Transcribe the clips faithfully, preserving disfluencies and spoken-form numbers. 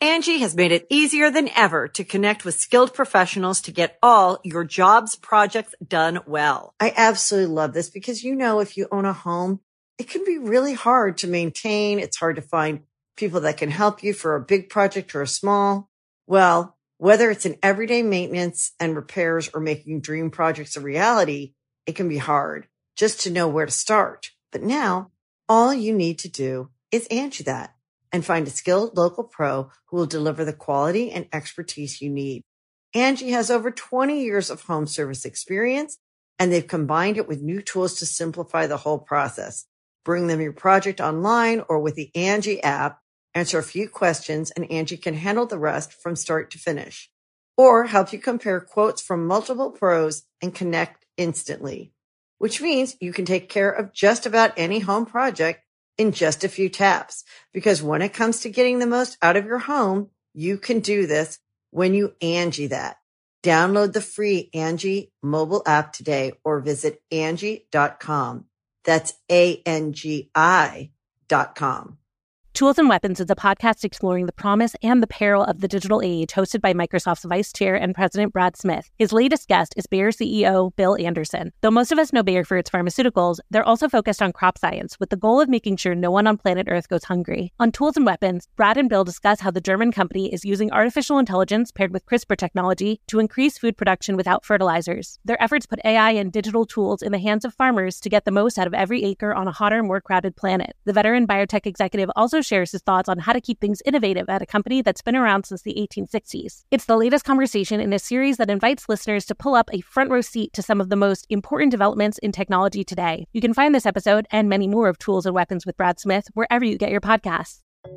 Angie has made it easier than ever to connect with skilled professionals to get all your jobs projects done well. I absolutely love this because, you know, if you own a home, it can be really hard to maintain. It's hard to find people that can help you for a big project or a small. Well, whether it's in everyday maintenance and repairs or making dream projects a reality, it can be hard just to know where to start. But now all you need to do is Angie that and find a skilled local pro who will deliver the quality and expertise you need. Angie has over twenty years of home service experience, and they've combined it with new tools to simplify the whole process. Bring them your project online or with the Angie app, answer a few questions, and Angie can handle the rest from start to finish. Or help you compare quotes from multiple pros and connect instantly, which means you can take care of just about any home project in just a few taps. Because when it comes to getting the most out of your home, you can do this when you Angie that. Download the free Angie mobile app today or visit Angie dot com. That's A N G I dot com. Tools and Weapons is a podcast exploring the promise and the peril of the digital age, hosted by Microsoft's Vice Chair and President Brad Smith. His latest guest is Bayer C E O Bill Anderson. Though most of us know Bayer for its pharmaceuticals, they're also focused on crop science, with the goal of making sure no one on planet Earth goes hungry. On Tools and Weapons, Brad and Bill discuss how the German company is using artificial intelligence paired with CRISPR technology to increase food production without fertilizers. Their efforts put A I and digital tools in the hands of farmers to get the most out of every acre on a hotter, more crowded planet. The veteran biotech executive also shares his thoughts on how to keep things innovative at a company that's been around since the eighteen sixties. It's the latest conversation in a series that invites listeners to pull up a front row seat to some of the most important developments in technology today. You can find this episode and many more of Tools and Weapons with Brad Smith wherever you get your podcasts.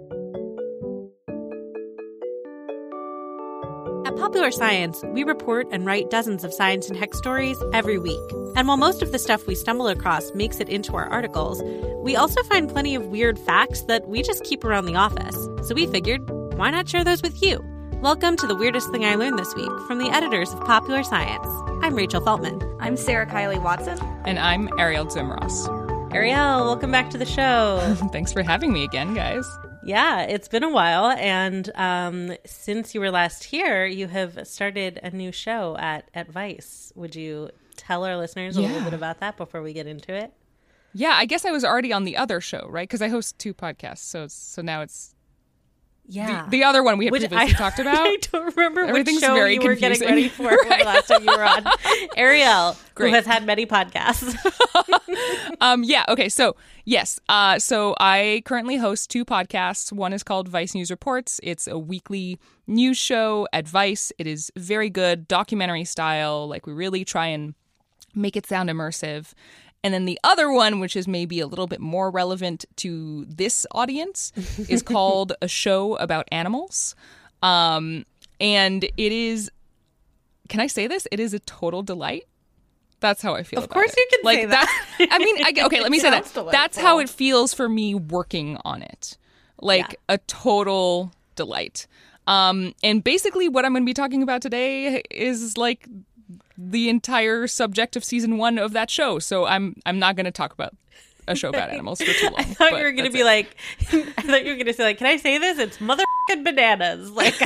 At Popular Science, we report and write dozens of science and tech stories every week. And while most of the stuff we stumble across makes it into our articles, we also find plenty of weird facts that we just keep around the office. So we figured, why not share those with you? Welcome to The Weirdest Thing I Learned This Week from the editors of Popular Science. I'm Rachel Feltman. I'm Sarah Kiley Watson. And I'm Ariel Zimros. Ariel, welcome back to the show. Thanks for having me again, guys. Yeah, it's been a while, and um, since you were last here, you have started a new show at, at Vice. Would you tell our listeners a yeah. little bit about that before we get into it? Yeah, I guess I was already on the other show, right? Because I host two podcasts, so so now it's yeah the, the other one we had which previously I, talked about. I don't remember Everything's which show very you confusing. were getting ready for right. the last time you were on. Ariel, Great. who has had many podcasts. um, yeah, okay, so yes, uh, so I currently host two podcasts. One is called Vice News Reports. It's a weekly news show at Vice. It is very good, documentary style. Like, we really try and make it sound immersive. And then the other one, which is maybe a little bit more relevant to this audience, is called A Show About Animals. Um, and it is, can I say this? It is a total delight. That's how I feel of about course it. you can like say that. that. I mean, I, okay, let me say that. Delightful. That's how it feels for me working on it. Like yeah. a total delight. Um, and basically what I'm going to be talking about today is like the entire subject of season one of that show. So I'm I'm not going to talk about a show about animals for too long. I thought you were going to be it. like, I thought you were going to say like, can I say this? It's motherfucking bananas. Like,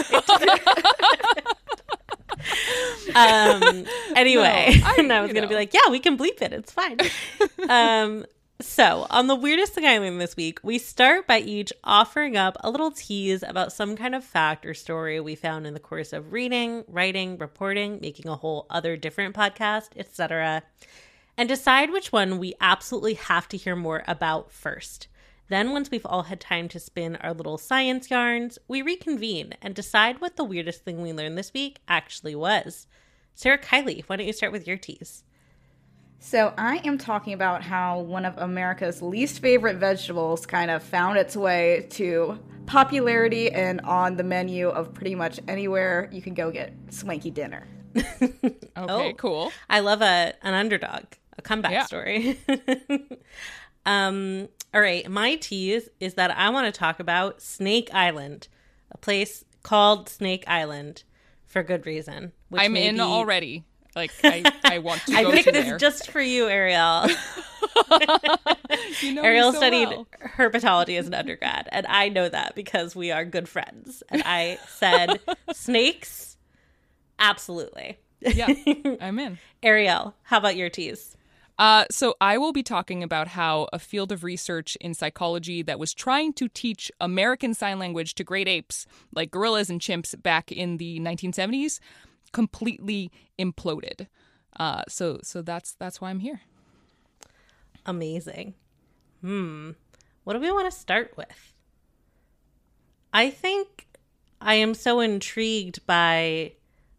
um. Anyway, no, I, and I was going to be like, yeah, we can bleep it. It's fine. um. So, on The Weirdest Thing I Learned This Week, we start by each offering up a little tease about some kind of fact or story we found in the course of reading, writing, reporting, making a whole other different podcast, et cetera, and decide which one we absolutely have to hear more about first. Then, once we've all had time to spin our little science yarns, we reconvene and decide what the weirdest thing we learned this week actually was. Sarah Kiley, why don't you start with your tease? So I am talking about how one of America's least favorite vegetables kind of found its way to popularity and on the menu of pretty much anywhere you can go get swanky dinner. Okay, oh, cool. I love a an underdog, a comeback yeah. story. um, all right, my tease is that I want to talk about Snake Island, a place called Snake Island for good reason. Which I'm may in be... already. Like, I, I want to I go picked to this there. just for you, Ariel. You know Ariel so studied well. herpetology as an undergrad, and I know that because we are good friends. And I said, snakes? Absolutely. Yeah, I'm in. Ariel, how about your tease? Uh, so I will be talking about how a field of research in psychology that was trying to teach American Sign Language to great apes, like gorillas and chimps back in the nineteen seventies, completely imploded. Uh, so so that's that's why I'm here. Amazing. Hmm. What do we want to start with? I think I am so intrigued by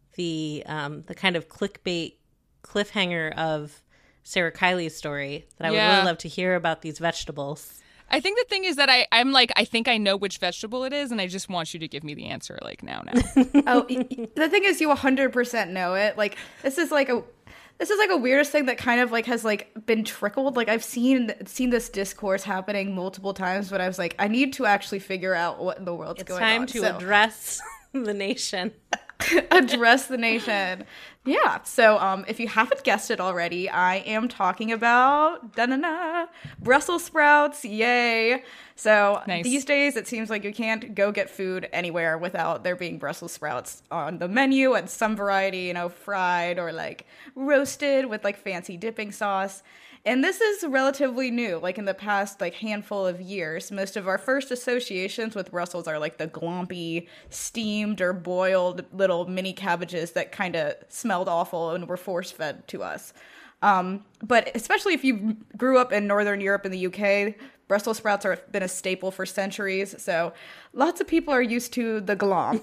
the um, the kind of clickbait cliffhanger of Sarah Kiley's story that I would Yeah. really love to hear about these vegetables. I think the thing is that I, I'm like, I think I know which vegetable it is, and I just want you to give me the answer, like, now, now. Oh, y- y- the thing is, you one hundred percent know it. Like, this is like a, this is like a weirdest thing that kind of like has like been trickled. Like, I've seen seen this discourse happening multiple times, but I was like, I need to actually figure out what in the world's It's going time on. to So- address the nation. address the nation. Yeah. So, um, if you haven't guessed it already, I am talking about da-na-na, Brussels sprouts. Yay! So Nice. these days, it seems like you can't go get food anywhere without there being Brussels sprouts on the menu, and some variety, you know, fried or like roasted with like fancy dipping sauce. And this is relatively new. Like in the past like handful of years, most of our first associations with Brussels are like the glompy, steamed or boiled little mini cabbages that kind of smelled awful and were force-fed to us. Um, but especially if you grew up in Northern Europe and the U K, Brussels sprouts have been a staple for centuries. So lots of people are used to the glomp.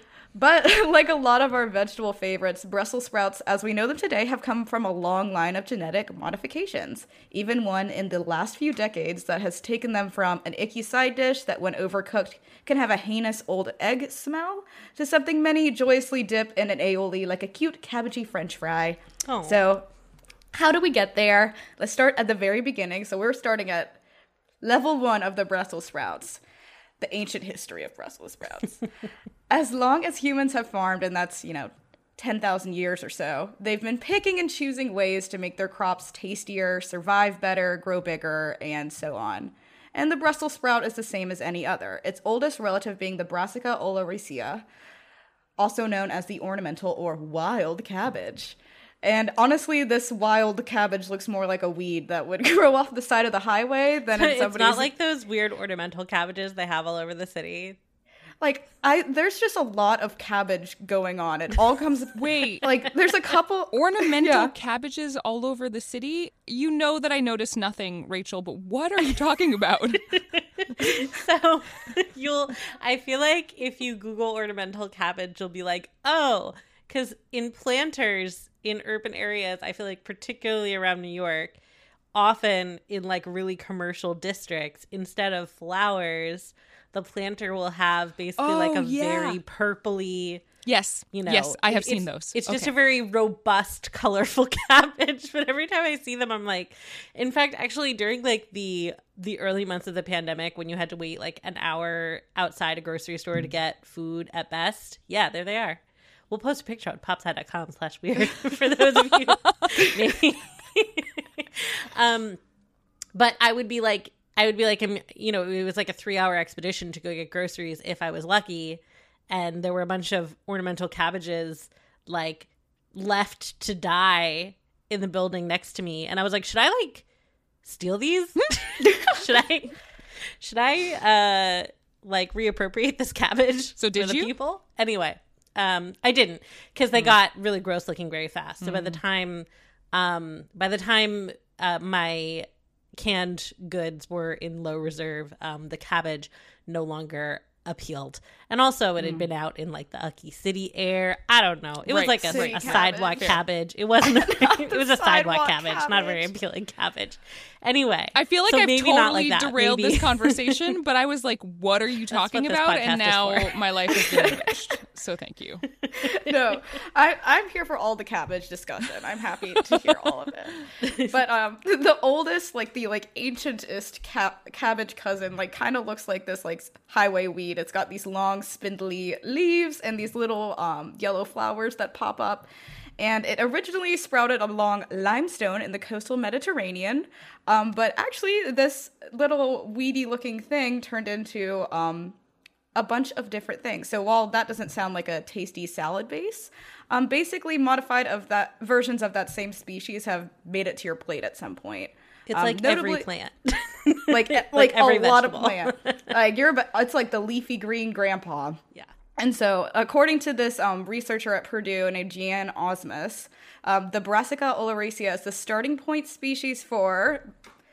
But like a lot of our vegetable favorites, Brussels sprouts, as we know them today, have come from a long line of genetic modifications. Even one in the last few decades that has taken them from an icky side dish that, when overcooked, can have a heinous old egg smell, to something many joyously dip in an aioli like a cute cabbagey French fry. Oh. So how do we get there? Let's start at the very beginning. So we're starting at level one of the Brussels sprouts. The ancient history of Brussels sprouts. As long as humans have farmed, and that's, you know, ten thousand years or so, they've been picking and choosing ways to make their crops tastier, survive better, grow bigger, and so on. And the Brussels sprout is the same as any other, its oldest relative being the Brassica oleracea, also known as the ornamental or wild cabbage. And honestly, this wild cabbage looks more like a weed that would grow off the side of the highway than in It's somebody's... not like those weird ornamental cabbages they have all over the city. Like, I there's just a lot of cabbage going on. It all comes... Wait. Like, there's a couple... Ornamental Yeah. cabbages all over the city? You know that I noticed nothing, Rachel, but what are you talking about? So you'll, I feel like if you Google ornamental cabbage, you'll be like, oh, because in planters in urban areas, I feel like particularly around New York, often in like really commercial districts, instead of flowers, the planter will have basically Oh, like a yeah. very purpley, Yes. you know. Yes, I have it- seen it's- those. It's just Okay. a very robust, colorful cabbage. But every time I see them, I'm like, in fact, actually during like the the early months of the pandemic, when you had to wait like an hour outside a grocery store to get food at best, yeah, there they are. We'll post a picture on popside.com slash weird for those of you maybe. um, but I would be like, I would be like, um, you know, it was like a three hour expedition to go get groceries if I was lucky. And there were a bunch of ornamental cabbages like left to die in the building next to me. And I was like, should I like steal these? should I, should I, uh, like reappropriate this cabbage So did for the you? people? Anyway, um, I didn't, because they got really gross looking very fast. So by the time, um, by the time uh, my canned goods were in low reserve, um, the cabbage no longer appealed. And also it had been out in like the ucky city air. I don't know. It was Right. like a, City a cabbage. sidewalk cabbage. It wasn't a, it was a sidewalk, Sidewalk cabbage, not a very cabbage. appealing cabbage. Anyway. I feel like so I've maybe totally not like that. derailed Maybe- this conversation, but I was like, what are you talking what this about? podcast And is now for. my life has been enriched. So thank you. No, I, I'm here for all the cabbage discussion. I'm happy to hear all of it. But um, the oldest, like the like ancientest ca- cabbage cousin, like kind of looks like this like highway weed. It's got these long spindly leaves and these little um, yellow flowers that pop up. And it originally sprouted along limestone in the coastal Mediterranean. Um, but actually, this little weedy-looking thing turned into um, a bunch of different things. So while that doesn't sound like a tasty salad base, um, basically modified of that versions of that same species have made it to your plate at some point. It's um, like notably, every plant. like like, like every a lot vegetable. of plant. Like you're, it's like the leafy green grandpa. Yeah. And so, according to this um, researcher at Purdue named Jeanne Osmus, um, the Brassica oleracea is the starting point species for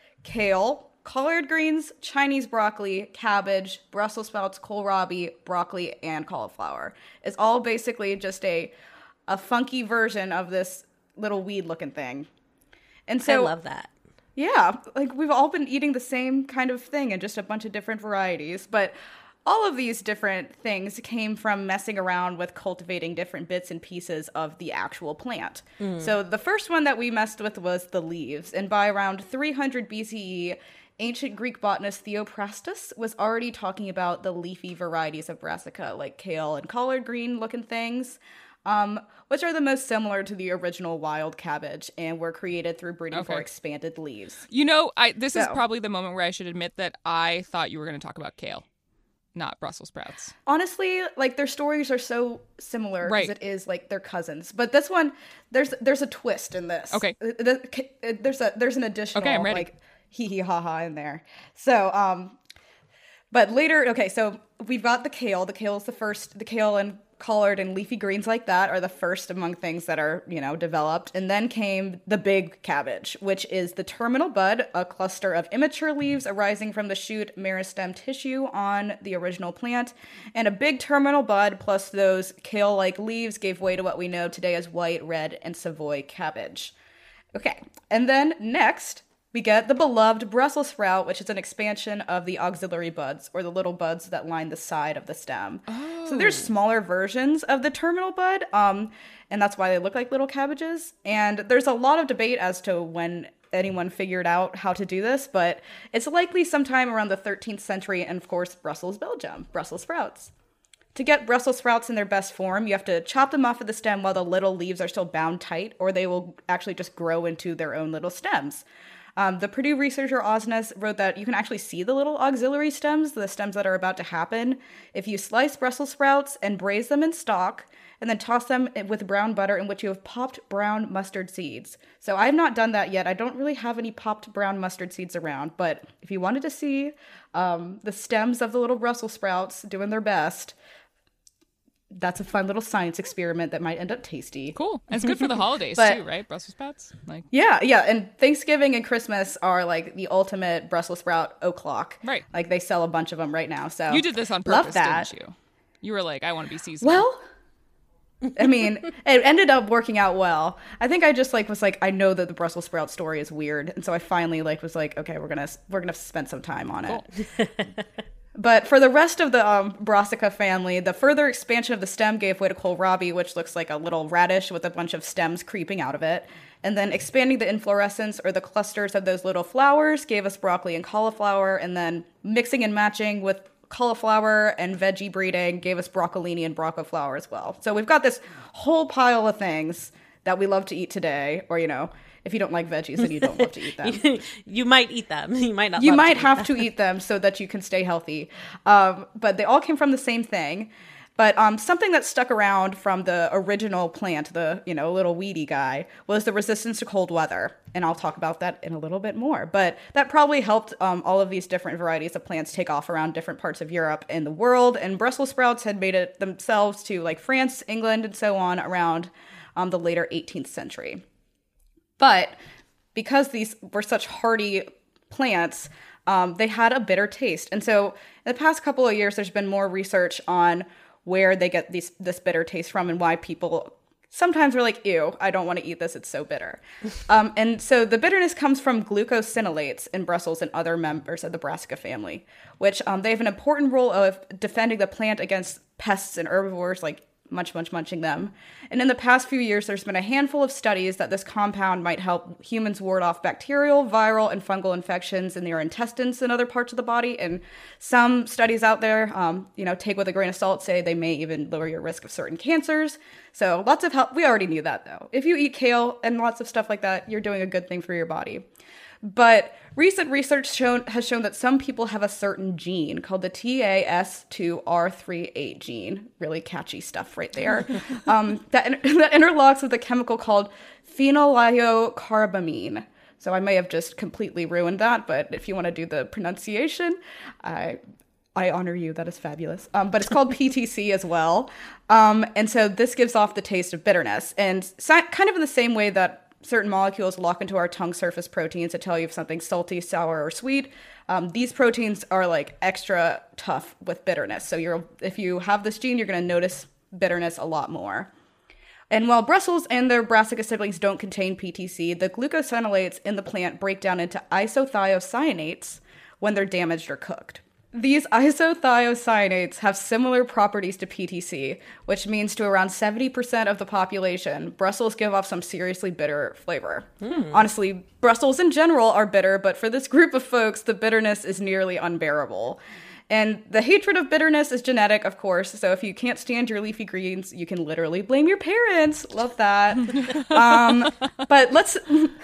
kale, collard greens, Chinese broccoli, cabbage, Brussels sprouts, kohlrabi, broccoli, and cauliflower. It's all basically just a a funky version of this little weed-looking thing. And so, I love that. Yeah, like we've all been eating the same kind of thing in just a bunch of different varieties, but all of these different things came from messing around with cultivating different bits and pieces of the actual plant. Mm. So the first one that we messed with was the leaves, and by around three hundred B C E, ancient Greek botanist Theophrastus was already talking about the leafy varieties of brassica, like kale and collard green looking things, um, which are the most similar to the original wild cabbage and were created through breeding Okay. for expanded leaves. You know, I this is So- probably the moment where I should admit that I thought you were going to talk about kale, not Brussels sprouts. Honestly, like their stories are so similar Right. as it is like their cousins. But this one, there's there's a twist in this. Okay. Uh, the- uh, There's a there's an additional Okay, I'm ready. like hee hee ha ha in there. So um, but later, okay, so we've got the kale. The kale is the first. The kale and collard and leafy greens like that are the first among things that are, you know, developed. And then came the big cabbage, which is the terminal bud, a cluster of immature leaves arising from the shoot meristem tissue on the original plant. And a big terminal bud plus those kale-like leaves gave way to what we know today as white, red, and Savoy cabbage. Okay, and then next, we get the beloved Brussels sprout, which is an expansion of the auxiliary buds, or the little buds that line the side of the stem. Oh. So there's smaller versions of the terminal bud, um, and that's why they look like little cabbages. And there's a lot of debate as to when anyone figured out how to do this, but it's likely sometime around the thirteenth century, and of course, Brussels, Belgium, Brussels sprouts. To get Brussels sprouts in their best form, you have to chop them off of the stem while the little leaves are still bound tight, or they will actually just grow into their own little stems. Um, the Purdue researcher Osnes wrote that you can actually see the little auxiliary stems, the stems that are about to happen, if you slice Brussels sprouts and braise them in stock, and then toss them with brown butter in which you have popped brown mustard seeds. So I have not done that yet. I don't really have any popped brown mustard seeds around, but if you wanted to see um, the stems of the little Brussels sprouts doing their best, that's a fun little science experiment that might end up tasty. Cool. And it's good for the holidays But- too, right? Brussels sprouts. Like Yeah, yeah, and Thanksgiving and Christmas are like the ultimate Brussels sprout o'clock. Right. Like they sell a bunch of them right now. So you did this on love purpose, that. didn't you? You were like, I want to be seasonal. Well, I mean, it ended up working out well. I think I just like was like, I know that the Brussels sprout story is weird, and so I finally like was like, okay, we're gonna we're gonna spend some time on it. But for the rest of the um, Brassica family, the further expansion of the stem gave way to kohlrabi, which looks like a little radish with a bunch of stems creeping out of it. And then expanding the inflorescence or the clusters of those little flowers gave us broccoli and cauliflower. And then mixing and matching with cauliflower and veggie breeding gave us broccolini and broccoflower as well. So we've got this whole pile of things that we love to eat today, or, you know, if you don't like veggies, then you don't love to eat them. you, you might eat them. You might not. You love might to eat have them. to eat them so that you can stay healthy. Um, but they all came from the same thing. But um, something that stuck around from the original plant, the, you know, little weedy guy, was the resistance to cold weather. And I'll talk about that in a little bit more. But that probably helped um, all of these different varieties of plants take off around different parts of Europe and the world. And Brussels sprouts had made it themselves to like France, England, and so on around um, the later eighteenth century. But because these were such hardy plants, um, they had a bitter taste. And so in the past couple of years, there's been more research on where they get these, this bitter taste from and why people sometimes are like, ew, I don't want to eat this, it's so bitter. um, and so the bitterness comes from glucosinolates in Brussels and other members of the Brassica family, which um, they have an important role of defending the plant against pests and herbivores like much, much munching them. And in the past few years, there's been a handful of studies that this compound might help humans ward off bacterial, viral, and fungal infections in their intestines and other parts of the body. And some studies out there, um, you know, take with a grain of salt, say they may even lower your risk of certain cancers. So lots of help. We already knew that, though. If you eat kale and lots of stuff like that, you're doing a good thing for your body. But recent research shown, has shown that some people have a certain gene called the T A S two R three eight gene. Really catchy stuff right there. um, that, that interlocks with a chemical called phenylyocarbamine. So I may have just completely ruined that, but if you want to do the pronunciation, I I honor you. That is fabulous. Um, but it's called P T C as well. Um, and so this gives off the taste of bitterness. And si- kind of in the same way that certain molecules lock into our tongue surface proteins to tell you if something's salty, sour, or sweet. Um, these proteins are like extra tough with bitterness. So you're, if you have this gene, you're going to notice bitterness a lot more. And while Brussels and their brassica siblings don't contain P T C, the glucosinolates in the plant break down into isothiocyanates when they're damaged or cooked. These isothiocyanates have similar properties to P T C, which means to around seventy percent of the population, Brussels give off some seriously bitter flavor. Mm. Honestly, Brussels in general are bitter, but for this group of folks, the bitterness is nearly unbearable. And the hatred of bitterness is genetic, of course, so if you can't stand your leafy greens, you can literally blame your parents. Love that. um, but let's...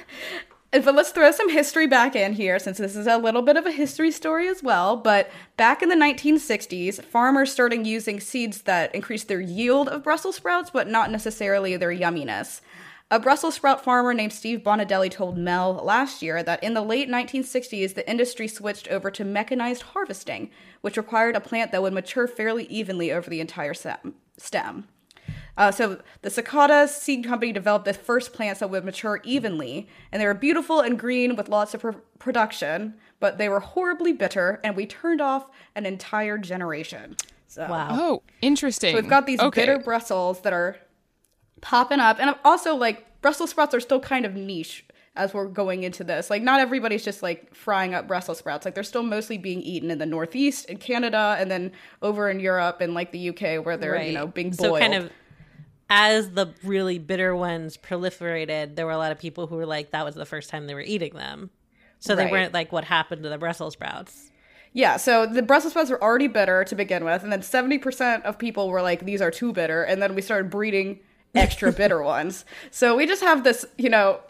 But let's throw some history back in here, since this is a little bit of a history story as well. But back in the nineteen sixties, farmers started using seeds that increased their yield of Brussels sprouts, but not necessarily their yumminess. A Brussels sprout farmer named Steve Bonadelli told Mel last year that in the late nineteen sixties, the industry switched over to mechanized harvesting, which required a plant that would mature fairly evenly over the entire stem. Uh, so the Cicada Seed Company developed the first plants that would mature evenly, and they were beautiful and green with lots of pr- production, but they were horribly bitter, and we turned off an entire generation. So, wow. Oh, interesting. So we've got these okay. bitter Brussels that are popping up, and also, like, Brussels sprouts are still kind of niche as we're going into this. Like, not everybody's just, like, frying up Brussels sprouts. Like, they're still mostly being eaten in the Northeast, in Canada, and then over in Europe and, like, the U K, where they're, right. you know, being boiled. So kind of... As the really bitter ones proliferated, there were a lot of people who were like, that was the first time they were eating them. So they right. weren't like what happened to the Brussels sprouts. Yeah, so the Brussels sprouts were already bitter to begin with, and then seventy percent of people were like, these are too bitter, and then we started breeding extra bitter ones. So we just have this, you know,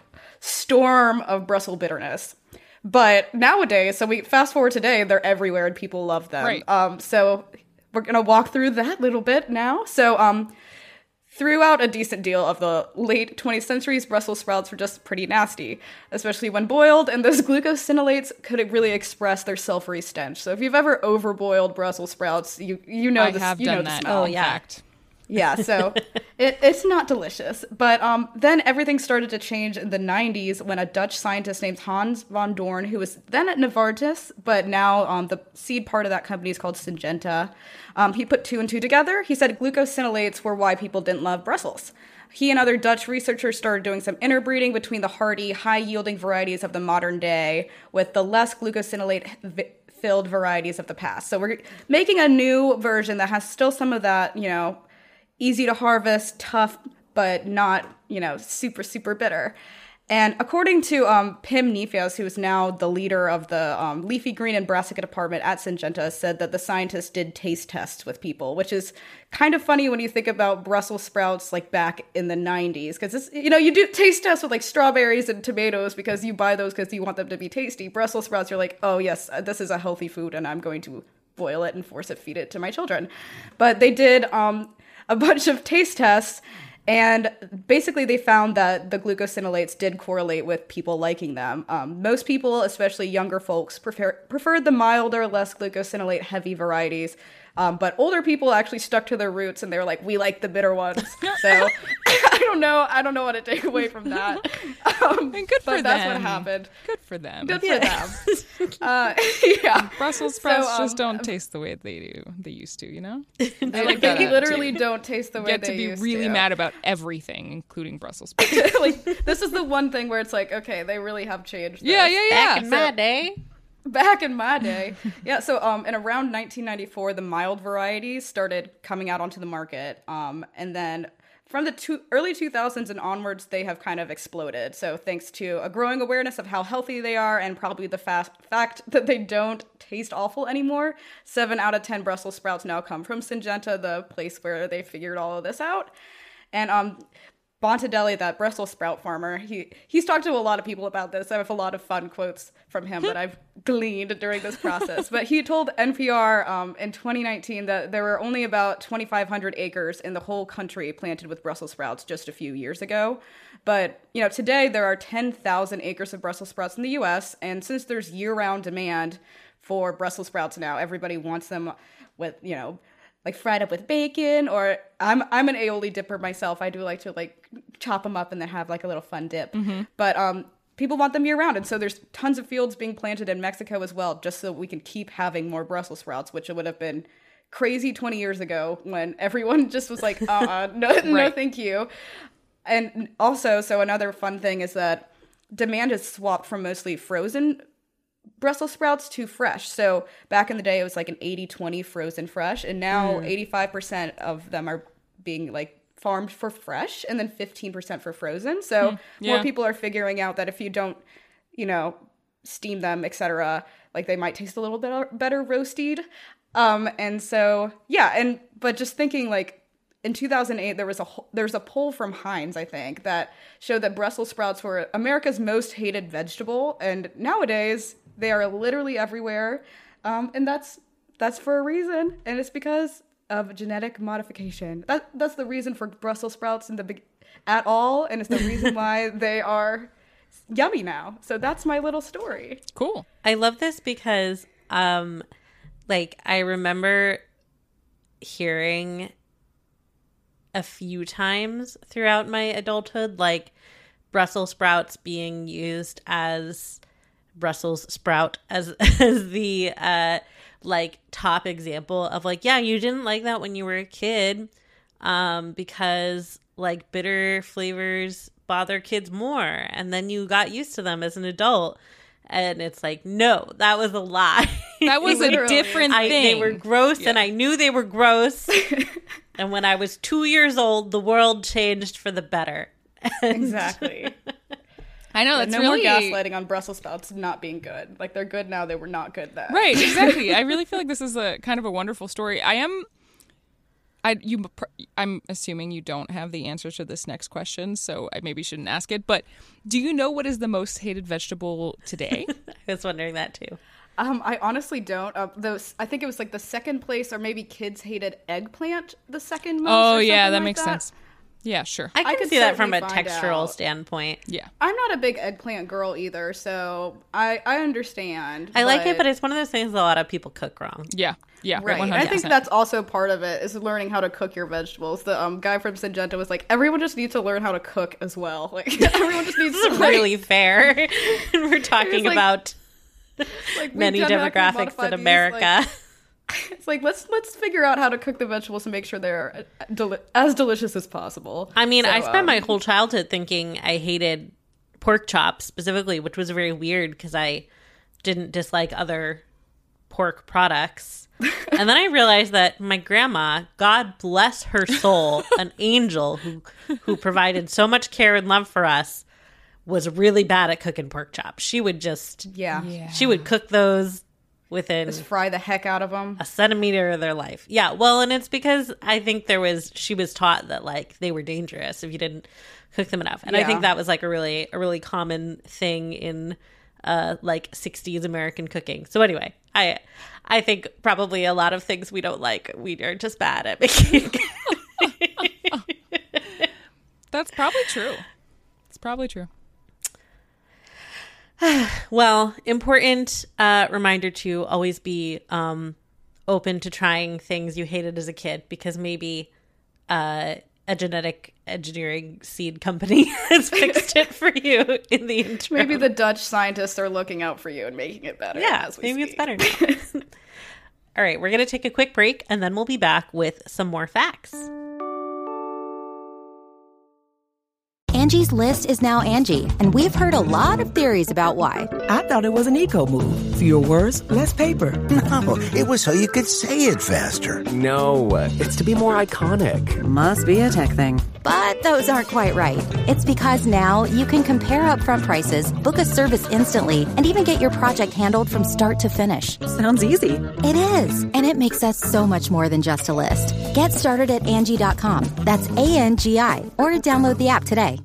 storm of Brussels bitterness. But nowadays, so we fast forward today, they're everywhere and people love them. Right. Um, so we're going to walk through that little bit now. So, um... Throughout a decent deal of the late twentieth centuries, Brussels sprouts were just pretty nasty, especially when boiled, and those glucosinolates could really express their sulfury stench. So if you've ever overboiled Brussels sprouts, you you know I the have you done know the that. smell. Oh yeah. Fact. Yeah, so it, it's not delicious. But um, then everything started to change in the nineties when a Dutch scientist named Hans van Doorn, who was then at Novartis, but now um, the seed part of that company is called Syngenta, um, he put two and two together. He said glucosinolates were why people didn't love Brussels. He and other Dutch researchers started doing some interbreeding between the hardy, high-yielding varieties of the modern day with the less glucosinolate-filled varieties of the past. So we're making a new version that has still some of that, you know, easy to harvest, tough, but not, you know, super, super bitter. And according to um, Pim Neefjes, who is now the leader of the um, leafy green and brassica department at Syngenta, said that the scientists did taste tests with people, which is kind of funny when you think about Brussels sprouts like back in the nineties. Because, you know, you do taste tests with like strawberries and tomatoes because you buy those because you want them to be tasty. Brussels sprouts, you're like, oh, yes, this is a healthy food and I'm going to boil it and force it, feed it to my children. But they did um, a bunch of taste tests. And basically they found that the glucosinolates did correlate with people liking them. Um, most people, especially younger folks, prefer, preferred the milder, less glucosinolate heavy varieties. Um, but older people actually stuck to their roots and they were like, we like the bitter ones. So I don't know. I don't know what to take away from that. Um, and good for but them. That's what happened. Good for them. Good yeah. for them. uh, yeah. Brussels sprouts so, um, just don't taste the way they do. They used to, you know? They, like they that literally attitude. don't taste the way Get they to be used really to. mad about everything, including Brussels sprouts. Like, this is the one thing where it's like, okay, they really have changed. Yeah, this. yeah, yeah. Back in my day. Back in my day. Yeah, so um, in around nineteen ninety-four, the mild varieties started coming out onto the market. Um, and then from the two, early two thousands and onwards, they have kind of exploded. So thanks to a growing awareness of how healthy they are and probably the fast fact that they don't taste awful anymore, seven out of ten Brussels sprouts now come from Syngenta, the place where they figured all of this out. And um, Bontadelli, that Brussels sprout farmer, he he's talked to a lot of people about this. I have a lot of fun quotes from him that I've gleaned during this process. But he told N P R um, in twenty nineteen that there were only about twenty-five hundred acres in the whole country planted with Brussels sprouts just a few years ago. But, you know, today there are ten thousand acres of Brussels sprouts in the U S. And since there's year-round demand for Brussels sprouts now, everybody wants them with, you know, like fried up with bacon, or I'm I'm an aioli dipper myself. I do like to like chop them up and then have like a little fun dip. Mm-hmm. But um, people want them year round, and so there's tons of fields being planted in Mexico as well, just so we can keep having more Brussels sprouts, which would have been crazy twenty years ago when everyone just was like, uh-uh, no, right. no, thank you. And also, so another fun thing is that demand has swapped from mostly frozen Brussels sprouts to fresh. So back in the day, it was like an eighty twenty frozen fresh. And now mm. eighty-five percent of them are being like farmed for fresh and then fifteen percent for frozen. So mm. yeah. more people are figuring out that if you don't, you know, steam them, et cetera, like they might taste a little bit better roasted. Um, and so, yeah. And, but just thinking like in two thousand eight, there was a, there's a poll from Heinz, I think, that showed that Brussels sprouts were America's most hated vegetable. And nowadays, they are literally everywhere, um, and that's that's for a reason, and it's because of genetic modification. That that's the reason for Brussels sprouts in the be- at all, and it's the reason why they are yummy now. So that's my little story. Cool. I love this because, um, like, I remember hearing a few times throughout my adulthood, like Brussels sprouts being used as Brussels sprout as as the uh like top example of like, yeah, you didn't like that when you were a kid um because like bitter flavors bother kids more, and then you got used to them as an adult. And it's like, no, that was a lie. That was a different I, thing. They were gross, yeah. and I knew they were gross. And when I was two years old, the world changed for the better. And exactly. I know, that's no really... more gaslighting on Brussels sprouts not being good. Like, they're good now, they were not good then. Right, exactly. I really feel like this is a kind of a wonderful story. I am... I you I'm assuming you don't have the answer to this next question, so I maybe shouldn't ask it. But do you know what is the most hated vegetable today? I was wondering that too. Um, I honestly don't. Uh, those I think it was like the second place, or maybe kids hated eggplant the second most. Oh yeah, that like makes that. sense. Yeah, sure. I can I could see that from a certainly find textural out. standpoint. Yeah. I'm not a big eggplant girl either, so I I understand. I like it, but it's one of those things that a lot of people cook wrong. Yeah. Yeah. Right. one hundred percent. I think that's also part of it, is learning how to cook your vegetables. The um, guy from Syngenta was like, everyone just needs to learn how to cook as well. Like, everyone just needs to really fair. And we're talking like, about like, many demographics in America. These, like, it's like, let's let's figure out how to cook the vegetables and make sure they're deli- as delicious as possible. I mean, so, I spent um, my whole childhood thinking I hated pork chops specifically, which was very weird because I didn't dislike other pork products. And then I realized that my grandma, God bless her soul, an angel who who provided so much care and love for us, was really bad at cooking pork chops. She would just, yeah, yeah. she would cook those within just fry the heck out of them. A centimeter of their life. Yeah, well, and it's because I think there was, she was taught that like they were dangerous if you didn't cook them enough. And yeah. I think that was like a really, a really common thing in uh, like sixties American cooking. So anyway, I, I think probably a lot of things we don't like, we are just bad at making. That's probably true. It's probably true. Well, important uh, reminder to always be um, open to trying things you hated as a kid, because maybe uh, a genetic engineering seed company has fixed it for you in the interim. Maybe the Dutch scientists are looking out for you and making it better. Yeah, as we maybe speak. it's better now. All right, we're going to take a quick break, and then we'll be back with some more facts. Angie's List is now Angie, and we've heard a lot of theories about why. I thought it was an eco move. Fewer words, less paper. No, it was so you could say it faster. No, it's to be more iconic. Must be a tech thing. But those aren't quite right. It's because now you can compare upfront prices, book a service instantly, and even get your project handled from start to finish. Sounds easy. It is, and it makes us so much more than just a list. Get started at Angie dot com. That's A N G I, or download the app today.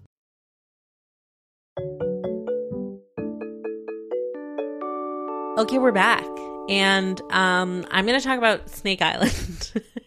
Okay, we're back. And um, I'm going to talk about Snake Island.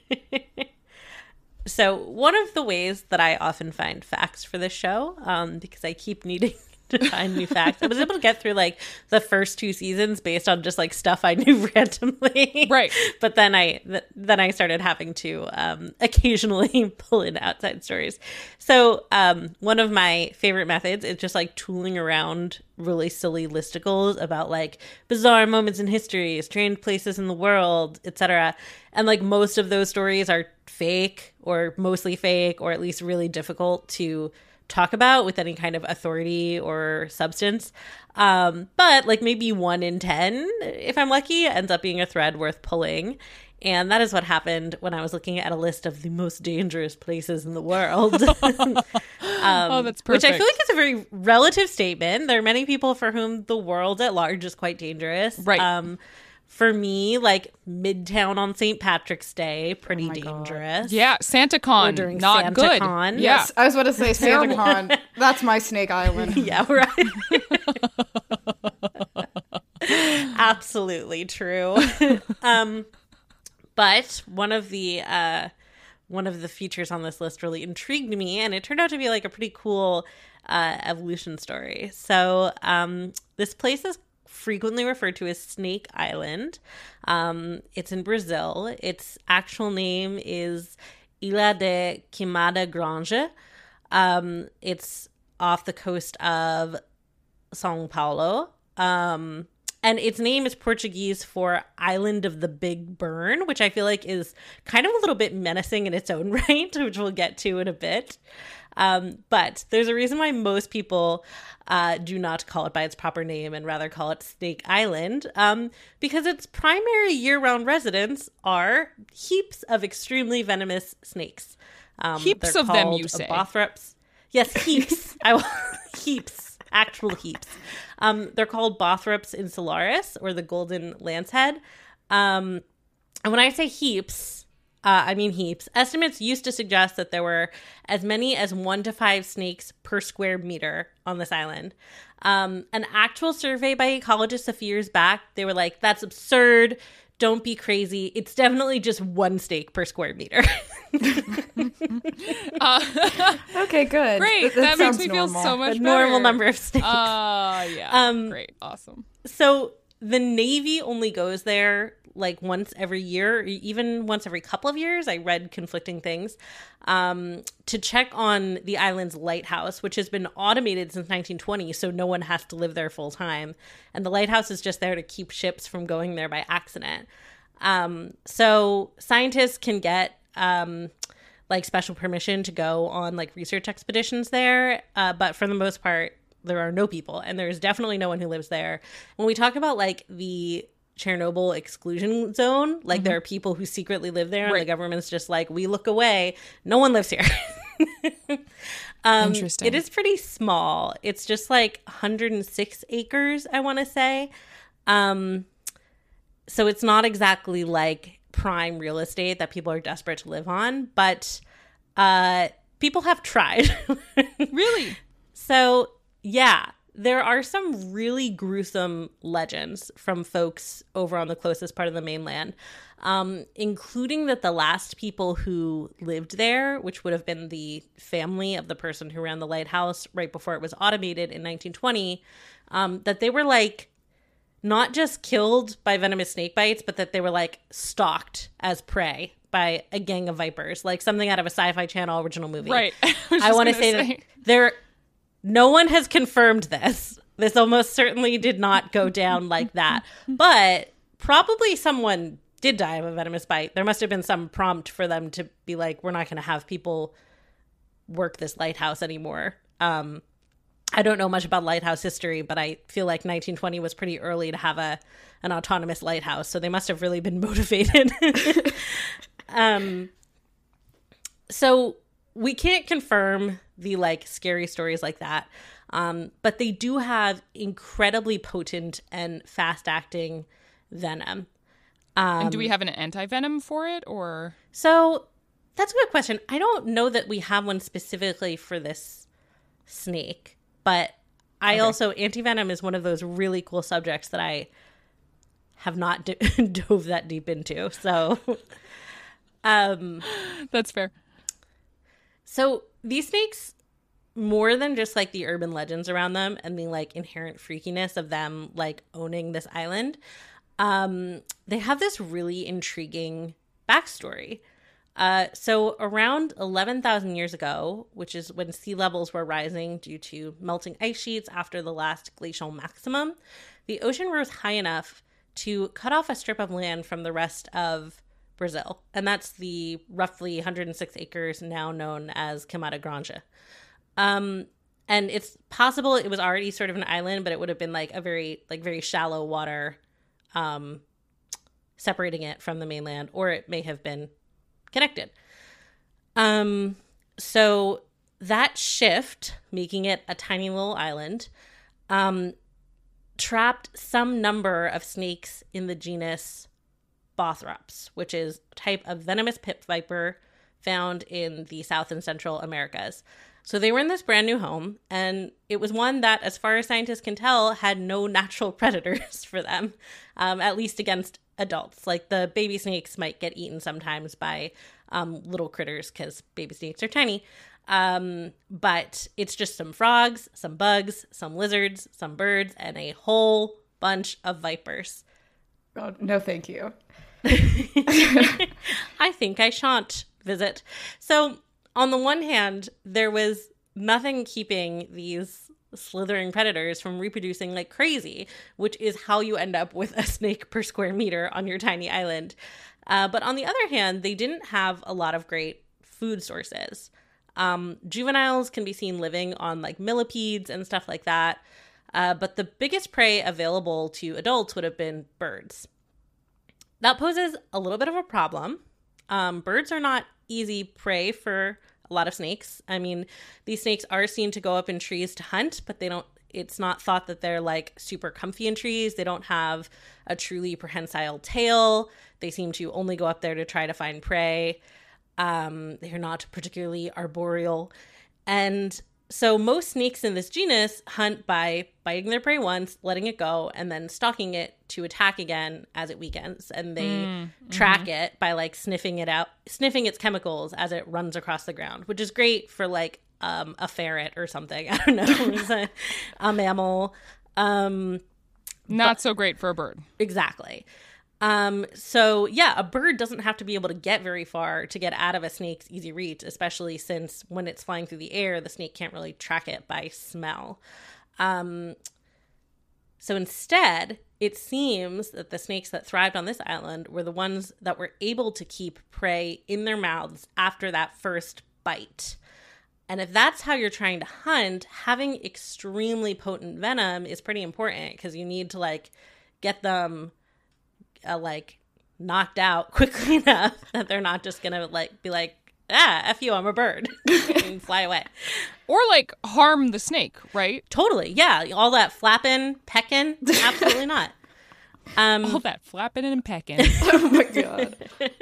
So one of the ways that I often find facts for this show, um, because I keep needing to find new facts, I was able to get through like the first two seasons based on just like stuff I knew randomly. Right. But then I th- then I started having to um, occasionally pull in outside stories. So um, one of my favorite methods is just like tooling around really silly listicles about like bizarre moments in history, strange places in the world, et cetera. And like most of those stories are fake or mostly fake, or at least really difficult to talk about with any kind of authority or substance. Um, but like maybe one in ten, if I'm lucky, ends up being a thread worth pulling. And that is what happened when I was looking at a list of the most dangerous places in the world. um, oh, that's perfect. Which I feel like is a very relative statement. There are many people for whom the world at large is quite dangerous. Right. Um, for me, like Midtown on Saint Patrick's Day, pretty Oh dangerous. Yeah, SantaCon, Or during not SantaCon. good. Con. Yeah. Yes, I was about to say SantaCon. That's my Snake Island. Yeah, right. Absolutely true. um, but one of the uh, one of the features on this list really intrigued me, and it turned out to be like a pretty cool uh, evolution story. So um, this place is frequently referred to as Snake Island. Um, it's in Brazil. Its actual name is Ilha de Queimada Grande. Um, it's off the coast of São Paulo. Um, and its name is Portuguese for Island of the Big Burn, which I feel like is kind of a little bit menacing in its own right, which we'll get to in a bit. Um, but there's a reason why most people uh, do not call it by its proper name and rather call it Snake Island, um, because its primary year-round residents are heaps of extremely venomous snakes. Um, Heaps of them, you say? Bothrops. Yes, heaps. I will, heaps. Actual heaps. Um, they're called Bothrops insularis, or the golden lancehead. Um, and when I say heaps, uh, I mean heaps. Estimates used to suggest that there were as many as one to five snakes per square meter on this island. Um, an actual survey by ecologists a few years back, they were like, that's absurd. Don't be crazy. It's definitely just one snake per square meter. uh, Okay, good. Great. That, That, that makes sounds me normal. feel so much A better. normal number of snakes. Uh, yeah. Um, Great. Awesome. So the Navy only goes there like once every year, or even once every couple of years. I read conflicting things, um, to check on the island's lighthouse, which has been automated since nineteen twenty, so no one has to live there full time. And the lighthouse is just there to keep ships from going there by accident. Um, so scientists can get um, like special permission to go on like research expeditions there, uh, but for the most part, there are no people, and there's definitely no one who lives there. When we talk about like the Chernobyl exclusion zone, like mm-hmm. there are people who secretly live there, and right. the government's just like, we look away, no one lives here. um, Interesting. It is pretty small. It's just like one hundred six acres, I want to say. Um, so it's not exactly like prime real estate that people are desperate to live on, but uh, people have tried. Really? So yeah, there are some really gruesome legends from folks over on the closest part of the mainland, um, including that the last people who lived there, which would have been the family of the person who ran the lighthouse right before it was automated in nineteen twenty, um, that they were like not just killed by venomous snake bites, but that they were like stalked as prey by a gang of vipers, like something out of a Sci-Fi Channel original movie. Right. I, I want to say, say that there... No one has confirmed this. This almost certainly did not go down like that. But probably someone did die of a venomous bite. There must have been some prompt for them to be like, we're not going to have people work this lighthouse anymore. Um, I don't know much about lighthouse history, but I feel like nineteen twenty was pretty early to have a an autonomous lighthouse, so they must have really been motivated. um, so we can't confirm the like scary stories like that, um, but they do have incredibly potent and fast-acting venom. Um, and do we have an anti-venom for it, or? So that's a good question. I don't know that we have one specifically for this snake, but I okay. also, anti-venom is one of those really cool subjects that I have not d- dove that deep into. So, um, that's fair. So these snakes, more than just like the urban legends around them and the like inherent freakiness of them like owning this island, um, they have this really intriguing backstory. Uh, so around eleven thousand years ago, which is when sea levels were rising due to melting ice sheets after the last glacial maximum, the ocean rose high enough to cut off a strip of land from the rest of Brazil. And that's the roughly one hundred six acres now known as Queimada Grande. Um, and it's possible it was already sort of an island, but it would have been like a very, like very shallow water, um, separating it from the mainland, or it may have been connected. Um, so that shift, making it a tiny little island, um, trapped some number of snakes in the genus Bothrops, which is a type of venomous pit viper found in the South and Central Americas. So they were in this brand new home, and it was one that, as far as scientists can tell, had no natural predators for them, um, at least against adults. Like the baby snakes might get eaten sometimes by um, little critters because baby snakes are tiny. Um, but it's just some frogs, some bugs, some lizards, some birds, and a whole bunch of vipers. Oh, no, thank you. I think I shan't visit. So on the one hand, there was nothing keeping these slithering predators from reproducing like crazy, which is how you end up with a snake per square meter on your tiny island. Uh, but on the other hand, they didn't have a lot of great food sources. Um, juveniles can be seen living on like millipedes and stuff like that. Uh, but the biggest prey available to adults would have been birds. That poses a little bit of a problem. Um, birds are not easy prey for a lot of snakes. I mean, these snakes are seen to go up in trees to hunt, but they don't, it's not thought that they're like super comfy in trees. They don't have a truly prehensile tail. They seem to only go up there to try to find prey. Um, they're not particularly arboreal. And so most snakes in this genus hunt by biting their prey once, letting it go, and then stalking it to attack again as it weakens. And they mm, track mm-hmm. it by like sniffing it out, sniffing its chemicals as it runs across the ground, which is great for like um, a ferret or something. I don't know, it's a, a mammal. Um, Not but, so great for a bird. Exactly. Um, so yeah, a bird doesn't have to be able to get very far to get out of a snake's easy reach, especially since when it's flying through the air, the snake can't really track it by smell. Um, so instead, it seems that the snakes that thrived on this island were the ones that were able to keep prey in their mouths after that first bite. And if that's how you're trying to hunt, having extremely potent venom is pretty important because you need to like get them Uh, like knocked out quickly enough that they're not just gonna like be like, ah, F you, I'm a bird and fly away. Or like harm the snake, right? Totally. Yeah. All that flapping, pecking, absolutely not. Um, All that flapping and pecking. Oh my God.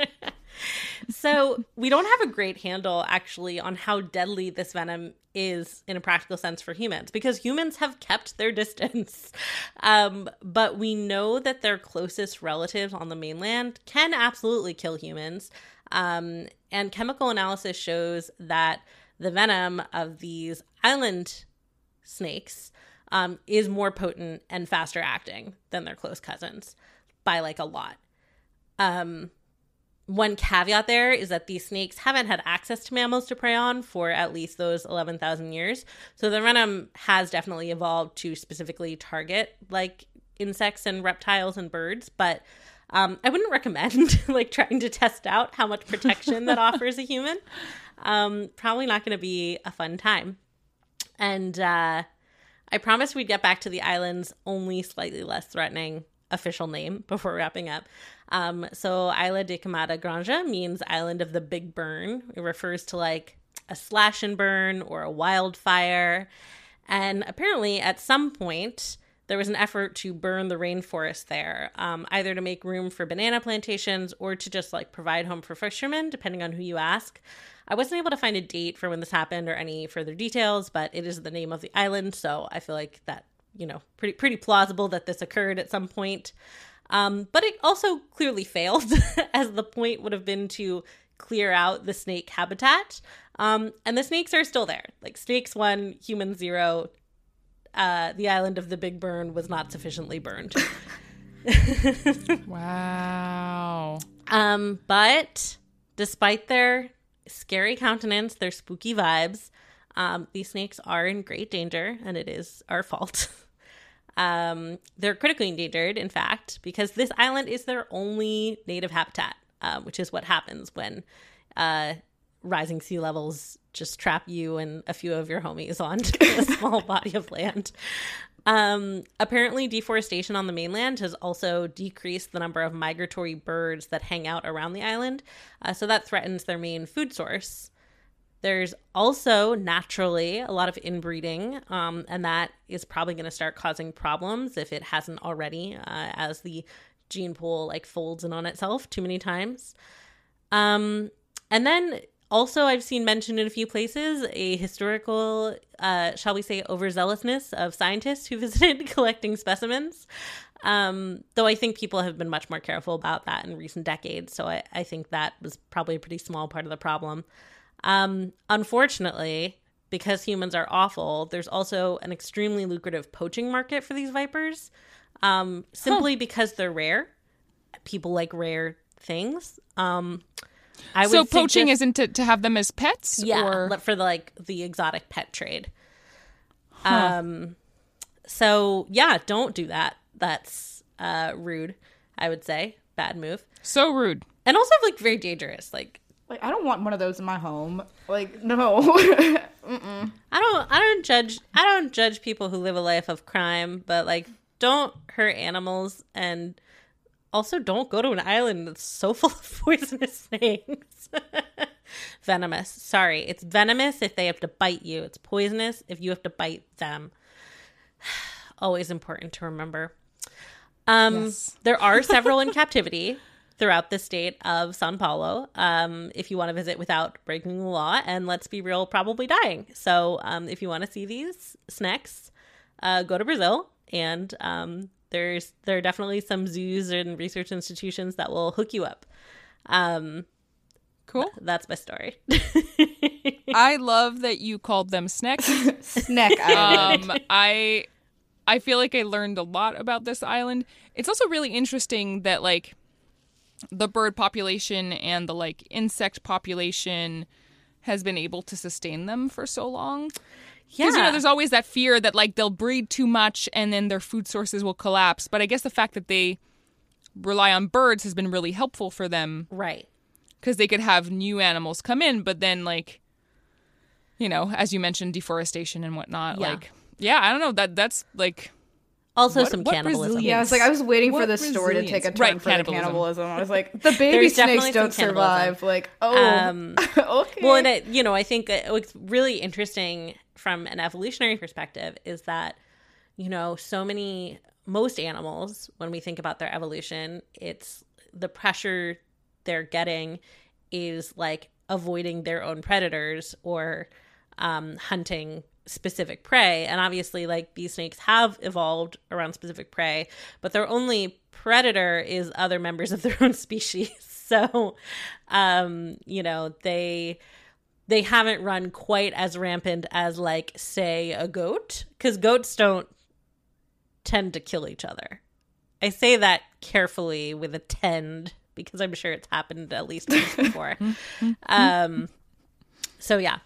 So we don't have a great handle actually on how deadly this venom is in a practical sense for humans because humans have kept their distance. Um, but we know that their closest relatives on the mainland can absolutely kill humans. Um, and chemical analysis shows that the venom of these island snakes um, is more potent and faster acting than their close cousins by like a lot. Um, One caveat there is that these snakes haven't had access to mammals to prey on for at least those eleven thousand years. So the venom has definitely evolved to specifically target like insects and reptiles and birds. But um, I wouldn't recommend like trying to test out how much protection that offers a human. Um, probably not going to be a fun time. And uh, I promised we'd get back to the island's only slightly less threatening official name before wrapping up. Um, so Isla de Queimada Granja means Island of the Big Burn. It refers to like a slash and burn or a wildfire. And apparently at some point there was an effort to burn the rainforest there, um, either to make room for banana plantations or to just like provide home for fishermen, depending on who you ask. I wasn't able to find a date for when this happened or any further details, but it is the name of the island, so I feel like that, you know, pretty pretty plausible that this occurred at some point. Um, but it also clearly failed, as the point would have been to clear out the snake habitat. Um, and the snakes are still there. Like, snakes one, humans zero. Uh, the island of the Big Burn was not sufficiently burned. Wow. Um, but despite their scary countenance, their spooky vibes, um, these snakes are in great danger, and it is our fault. um, they're critically endangered, in fact, because this island is their only native habitat, uh, which is what happens when uh, rising sea levels just trap you and a few of your homies onto a small body of land. Um, apparently, deforestation on the mainland has also decreased the number of migratory birds that hang out around the island, uh, so that threatens their main food source. There's also, naturally, a lot of inbreeding, um, and that is probably going to start causing problems if it hasn't already, uh, as the gene pool like folds in on itself too many times. Um, and then also, I've seen mentioned in a few places a historical, uh, shall we say, overzealousness of scientists who visited collecting specimens. Um, though I think people have been much more careful about that in recent decades. So I, I think that was probably a pretty small part of the problem. Um, unfortunately, because humans are awful, there's also an extremely lucrative poaching market for these vipers, um, simply huh. because they're rare. People like rare things. Um I so would poaching suggest, isn't to, to have them as pets? Yeah, or? for the, like the exotic pet trade. Huh. Um, so yeah, don't do that. That's uh, rude, I would say. Bad move. So rude. And also like very dangerous. Like, like I don't want one of those in my home. Like, no. Mm-mm. I don't I don't judge I don't judge people who live a life of crime, but like don't hurt animals, and also, don't go to an island that's so full of poisonous snakes. Venomous. Sorry. It's venomous if they have to bite you. It's poisonous if you have to bite them. Always important to remember. Um, yes. There are several in captivity throughout the state of Sao Paulo, um, if you want to visit without breaking the law. And let's be real, probably dying. So um, if you want to see these snakes, uh, go to Brazil. And um There's there are definitely some zoos and research institutions that will hook you up. Um, cool. Th- that's my story. I love that you called them snacks. Snack island. Um, I I feel like I learned a lot about this island. It's also really interesting that like the bird population and the like insect population has been able to sustain them for so long. Because, yeah. you know, there's always that fear that, like, they'll breed too much and then their food sources will collapse. But I guess the fact that they rely on birds has been really helpful for them. Right. Because they could have new animals come in, but then, like, you know, as you mentioned, deforestation and whatnot. Yeah. Like, yeah, I don't know. That That's, like... Also what, some what cannibalism. Yeah, it's like I was waiting what for the story to take a turn right, for cannibalism. the cannibalism. I was like, the baby snakes don't survive. Like, oh, um, okay. Well, and it, you know, I think what's really interesting from an evolutionary perspective is that, you know, so many, most animals, when we think about their evolution, it's the pressure they're getting is like avoiding their own predators or um, hunting specific prey. And obviously, like, these snakes have evolved around specific prey, but their only predator is other members of their own species. So, um, you know, they they haven't run quite as rampant as, like, say, a goat, because goats don't tend to kill each other. I say that carefully with a tend, because I'm sure it's happened at least once before. um, so, yeah.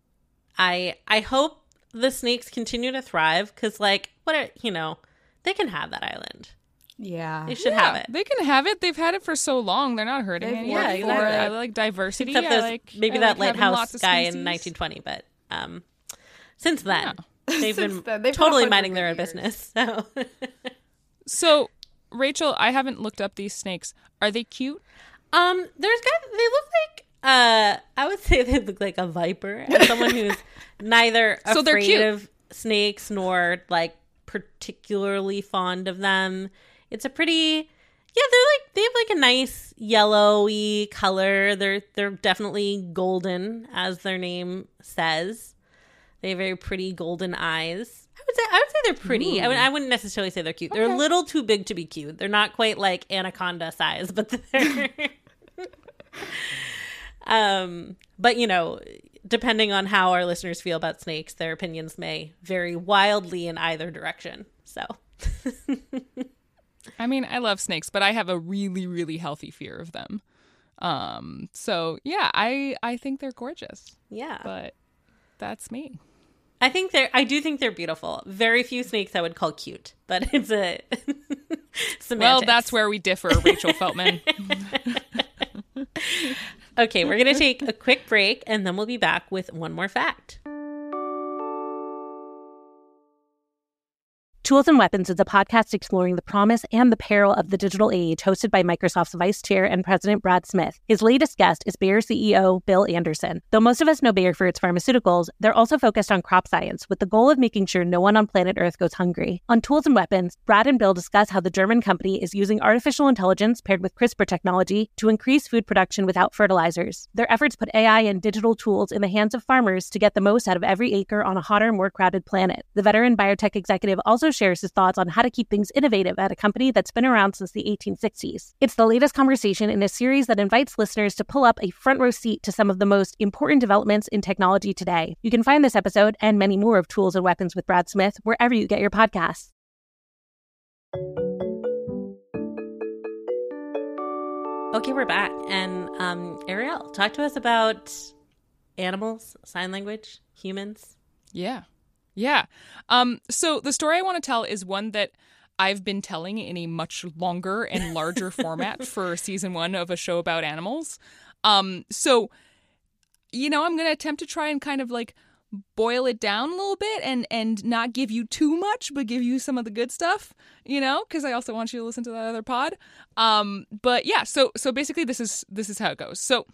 I I hope the snakes continue to thrive, because, like, what are, you know, they can have that island. Yeah. They should yeah, have it. They can have it. They've had it for so long. They're not hurting They've anyone. yeah, exactly. I like diversity. Except I those, like, maybe I that like having lighthouse lots of guy species. in nineteen twenty, but um, Since then, yeah. they've Since been then, they've totally been minding their own years. business. So, so Rachel, I haven't looked up these snakes. Are they cute? um, there's got they look like uh, I would say they look like a viper, and someone who's neither so they're afraid cute. of snakes nor like particularly fond of them. It's a pretty. Yeah, they're like they have like a nice yellowy color. They're they're definitely golden, as their name says. They have very pretty golden eyes. I would say I would say they're pretty. I, would, I wouldn't necessarily say they're cute. They're Okay. a little too big to be cute. They're not quite like anaconda size, but they're um but you know, depending on how our listeners feel about snakes, their opinions may vary wildly in either direction. So I mean, I love snakes, but I have a really, really healthy fear of them. Um, so yeah, I I think they're gorgeous. yeah. But that's me. I think they're. I do think they're beautiful. Very few snakes I would call cute, but it's a semantics. Well, that's where we differ, Rachel Feltman. Okay, we're gonna take a quick break, and then we'll be back with one more fact. Tools and Weapons is a podcast exploring the promise and the peril of the digital age, hosted by Microsoft's Vice Chair and President Brad Smith. His latest guest is Bayer C E O Bill Anderson. Though most of us know Bayer for its pharmaceuticals, they're also focused on crop science, with the goal of making sure no one on planet Earth goes hungry. On Tools and Weapons, Brad and Bill discuss how the German company is using artificial intelligence paired with CRISPR technology to increase food production without fertilizers. Their efforts put A I and digital tools in the hands of farmers to get the most out of every acre on a hotter, more crowded planet. The veteran biotech executive also shares his thoughts on how to keep things innovative at a company that's been around since the eighteen sixties. It's the latest conversation in a series that invites listeners to pull up a front row seat to some of the most important developments in technology today. You can find this episode and many more of Tools and Weapons with Brad Smith wherever you get your podcasts. Okay, we're back, and um, Ariel, talk to us about animals, sign language, humans. Yeah. Yeah. Um, so the story I want to tell is one that I've been telling in a much longer and larger format for season one of a show about animals. Um, so, you know, I'm going to attempt to try and kind of like boil it down a little bit and, and not give you too much, but give you some of the good stuff, you know, because I also want you to listen to that other pod. Um, but yeah, so so basically this is this is how it goes. So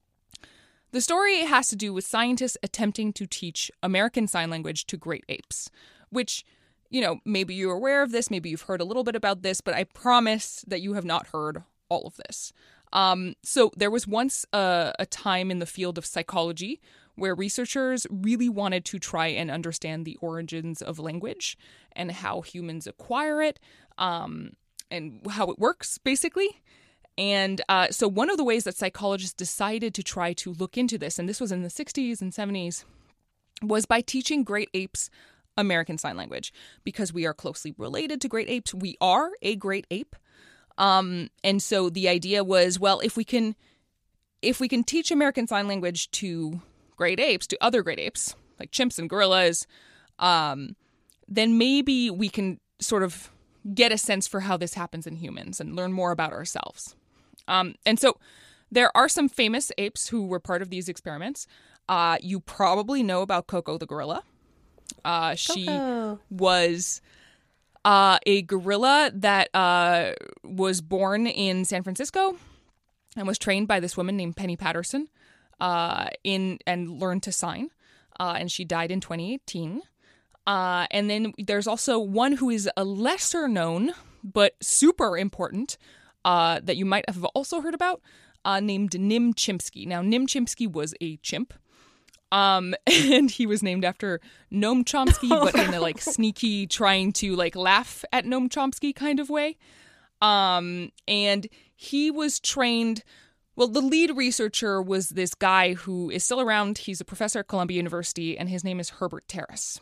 the story has to do with scientists attempting to teach American Sign Language to great apes, which, you know, maybe you're aware of this, maybe you've heard a little bit about this, but I promise that you have not heard all of this. Um, so there was once a, a time in the field of psychology where researchers really wanted to try and understand the origins of language and how humans acquire it, um, and how it works, basically. And uh, so one of the ways that psychologists decided to try to look into this, and this was in the sixties and seventies, was by teaching great apes American Sign Language, because we are closely related to great apes. We are a great ape. Um, and so the idea was, well, if we can, if we can teach American Sign Language to great apes, to other great apes, like chimps and gorillas, um, then maybe we can sort of get a sense for how this happens in humans and learn more about ourselves. Um, and so there are some famous apes who were part of these experiments. Uh, you probably know about Coco the gorilla. Uh, she Coco. was uh, a gorilla that uh, was born in San Francisco and was trained by this woman named Penny Patterson uh, in and learned to sign. Uh, and she died in twenty eighteen. Uh, and then there's also one who is a lesser known but super important uh, that you might have also heard about, uh, named Nim Chimpsky. Now, Nim Chimpsky was a chimp, um, and he was named after Noam Chomsky, but in a like sneaky, trying to like laugh at Noam Chomsky kind of way. Um, and he was trained. Well, the lead researcher was this guy who is still around. He's a professor at Columbia University, and his name is Herbert Terrace.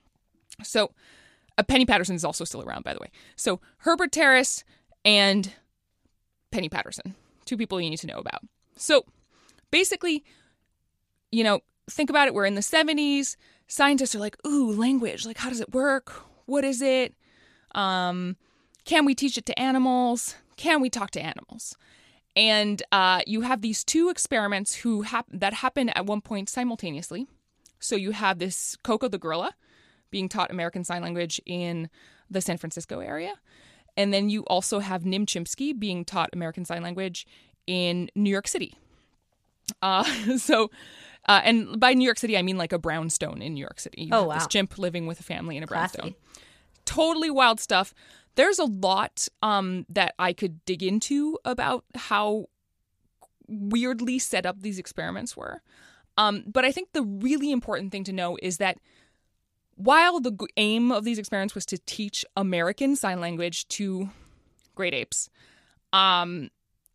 So, uh, Penny Patterson is also still around, by the way. So, Herbert Terrace and Penny Patterson, two people you need to know about. So, basically, you know, think about it. We're in the seventies. Scientists are like, ooh, language. Like, how does it work? What is it? Um, can we teach it to animals? Can we talk to animals? And uh, you have these two experiments who hap- that happen at one point simultaneously. So you have this Coco the gorilla being taught American Sign Language in the San Francisco area. And then you also have Nim Chimpsky being taught American Sign Language in New York City. Uh, so, uh, and by New York City, I mean like a brownstone in New York City. You oh, have wow. This chimp living with a family in a Classy. brownstone. Totally wild stuff. There's a lot um, that I could dig into about how weirdly set up these experiments were. Um, but I think the really important thing to know is that while the g- aim of these experiments was to teach American Sign Language to great apes, um,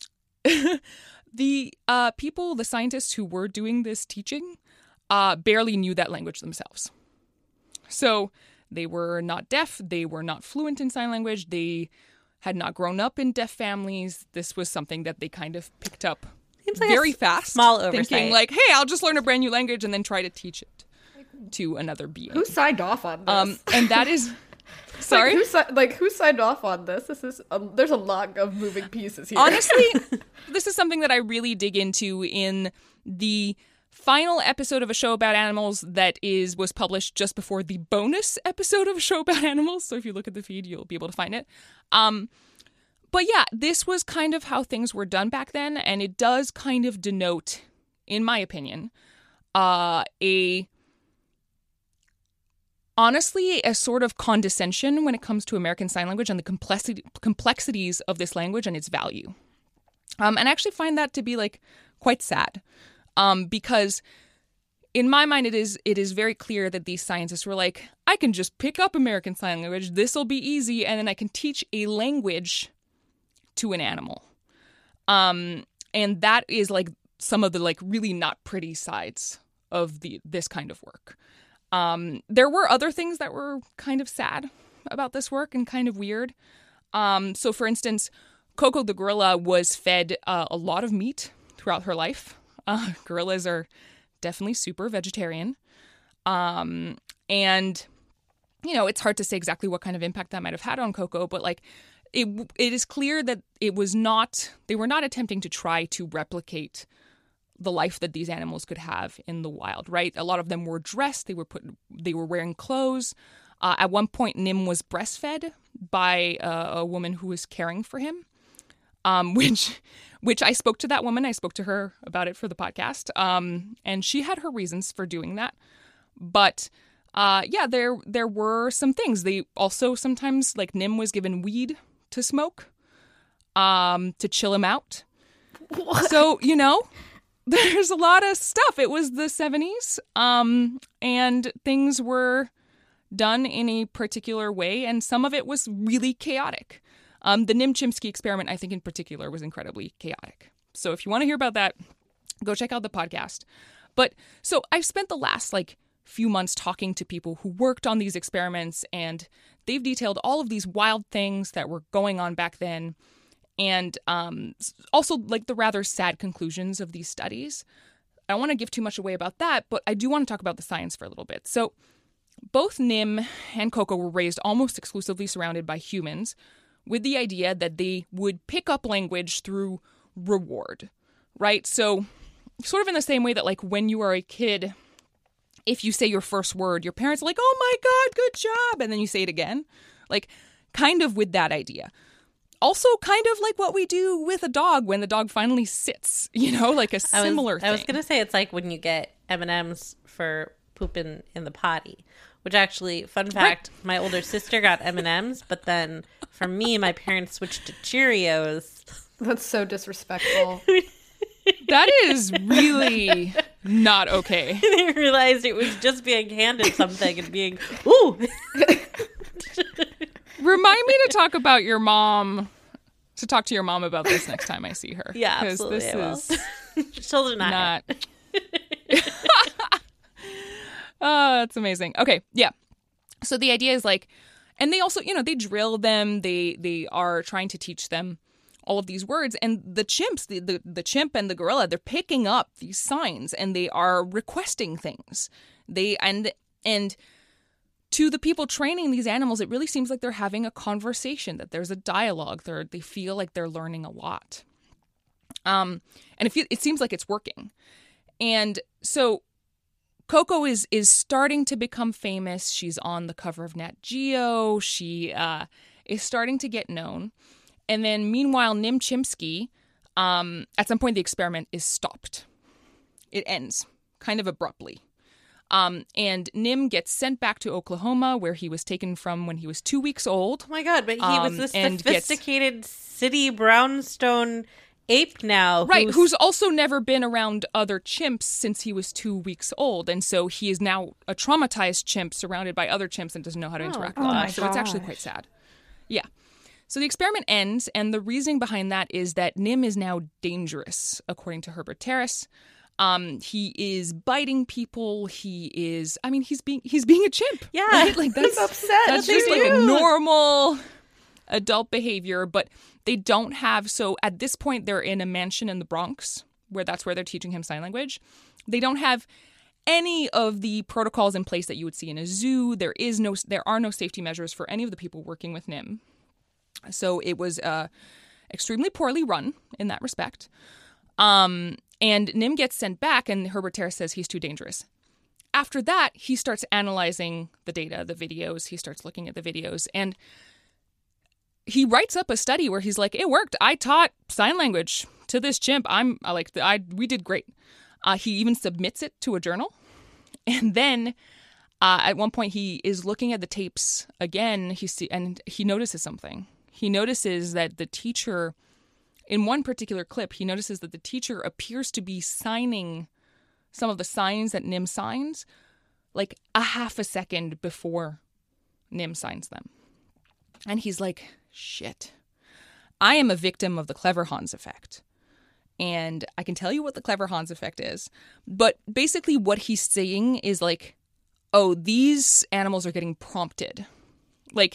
the uh, people, the scientists who were doing this teaching, uh, barely knew that language themselves. So they were not deaf. They were not fluent in sign language. They had not grown up in deaf families. This was something that they kind of picked up Seems like very a fast. Small oversight. Thinking like, hey, I'll just learn a brand new language and then try to teach it to another being. Who signed off on this? Um, and that is... Sorry? Like who, si- like, who signed off on this? This is um, there's a lot of moving pieces here. Honestly, this is something that I really dig into in the final episode of a show about animals that is was published just before the bonus episode of a show about animals. So if you look at the feed, you'll be able to find it. Um, but yeah, this was kind of how things were done back then, and it does kind of denote, in my opinion, uh, a honestly a sort of condescension when it comes to American Sign Language and the complexity, complexities of this language and its value. Um, and I actually find that to be like quite sad. Um, because in my mind, it is it is very clear that these scientists were like, I can just pick up American Sign Language, this'll be easy, and then I can teach a language to an animal. Um, and that is like some of the like really not pretty sides of the this kind of work. Um, there were other things that were kind of sad about this work and kind of weird. Um, so for instance, Coco the gorilla was fed uh, a lot of meat throughout her life. Uh, gorillas are definitely super vegetarian. Um, and, you know, it's hard to say exactly what kind of impact that might have had on Coco, but like it, it is clear that it was not, they were not attempting to try to replicate the life that these animals could have in the wild, right? A lot of them were dressed, they were put, they were wearing clothes. Uh, at one point, Nim was breastfed by uh, a woman who was caring for him, um, which, which I spoke to that woman. I spoke to her about it for the podcast, um, and she had her reasons for doing that. But uh, yeah, there there were some things. They also sometimes, like Nim was given weed to smoke, um, to chill him out. What? So you know. There's a lot of stuff. It was the seventies, um, and things were done in a particular way, and some of it was really chaotic. Um, the Nim Chimpsky experiment, I think in particular, was incredibly chaotic. So if you want to hear about that, go check out the podcast. But so I've spent the last like few months talking to people who worked on these experiments, and they've detailed all of these wild things that were going on back then. And um, also, like, the rather sad conclusions of these studies. I don't want to give too much away about that, but I do want to talk about the science for a little bit. So both Nim and Coco were raised almost exclusively surrounded by humans with the idea that they would pick up language through reward, right? So sort of in the same way that, like, when you are a kid, if you say your first word, your parents are like, oh, my God, good job. And then you say it again. Like, kind of with that idea. Also kind of like what we do with a dog when the dog finally sits, you know, like a similar I was, thing. I was going to say it's like when you get M and M's for pooping in the potty, which actually, fun fact, right. My older sister got M and M's, but then for me, my parents switched to Cheerios. That's so disrespectful. That is really not okay. They realized it was just being handed something and being, ooh. Remind me to talk about your mom, to talk to your mom about this next time I see her. Yeah, absolutely. Because this is she'll deny not. Oh, that's amazing. Okay, yeah. So the idea is like, and they also, you know, they drill them. They they are trying to teach them all of these words. And the chimps, the, the, the chimp and the gorilla, they're picking up these signs and they are requesting things. They and and. To the people training these animals, it really seems like they're having a conversation, that there's a dialogue. They're, they feel like they're learning a lot. Um, and it, feel, it seems like it's working. And so Coco is is starting to become famous. She's on the cover of Nat Geo. She uh, is starting to get known. And then meanwhile, Nim Chimpsky, um, at some point the experiment is stopped. It ends kind of abruptly. Um, and Nim gets sent back to Oklahoma, where he was taken from when he was two weeks old. Oh my God, but he um, was this and sophisticated gets... city brownstone ape now. Right, who's... who's also never been around other chimps since he was two weeks old. And so he is now a traumatized chimp surrounded by other chimps and doesn't know how to interact oh, with oh them. my So it's actually quite sad. Yeah. So the experiment ends, and the reasoning behind that is that Nim is now dangerous, according to Herbert Terrace. Um, he is biting people. He is, I mean, he's being he's being a chimp. Yeah, right? Like that's he's upset. That's just like a normal adult behavior. But they don't have. So at this point, they're in a mansion in the Bronx, where that's where they're teaching him sign language. They don't have any of the protocols in place that you would see in a zoo. There is no, there are no safety measures for any of the people working with Nim. So it was uh, extremely poorly run in that respect. Um, and Nim gets sent back, and Herbert Terrace says he's too dangerous. After that, he starts analyzing the data, the videos. He starts looking at the videos, and he writes up a study where he's like, "It worked. I taught sign language to this chimp. I'm I like I we did great." Uh, he even submits it to a journal, and then uh, at one point he is looking at the tapes again. He see and he notices something. He notices that the teacher, in one particular clip, he notices that the teacher appears to be signing some of the signs that Nim signs like a half a second before Nim signs them. And he's like, shit, I am a victim of the Clever Hans effect. And I can tell you what the Clever Hans effect is. But basically what he's saying is like, oh, these animals are getting prompted. Like,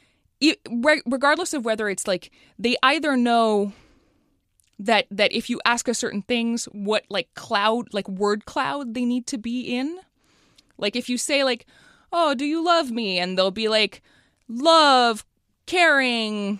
regardless of whether it's like they either know that that if you ask us certain things, what like cloud, like word cloud they need to be in. Like if you say like, oh, do you love me? And they'll be like, love, caring,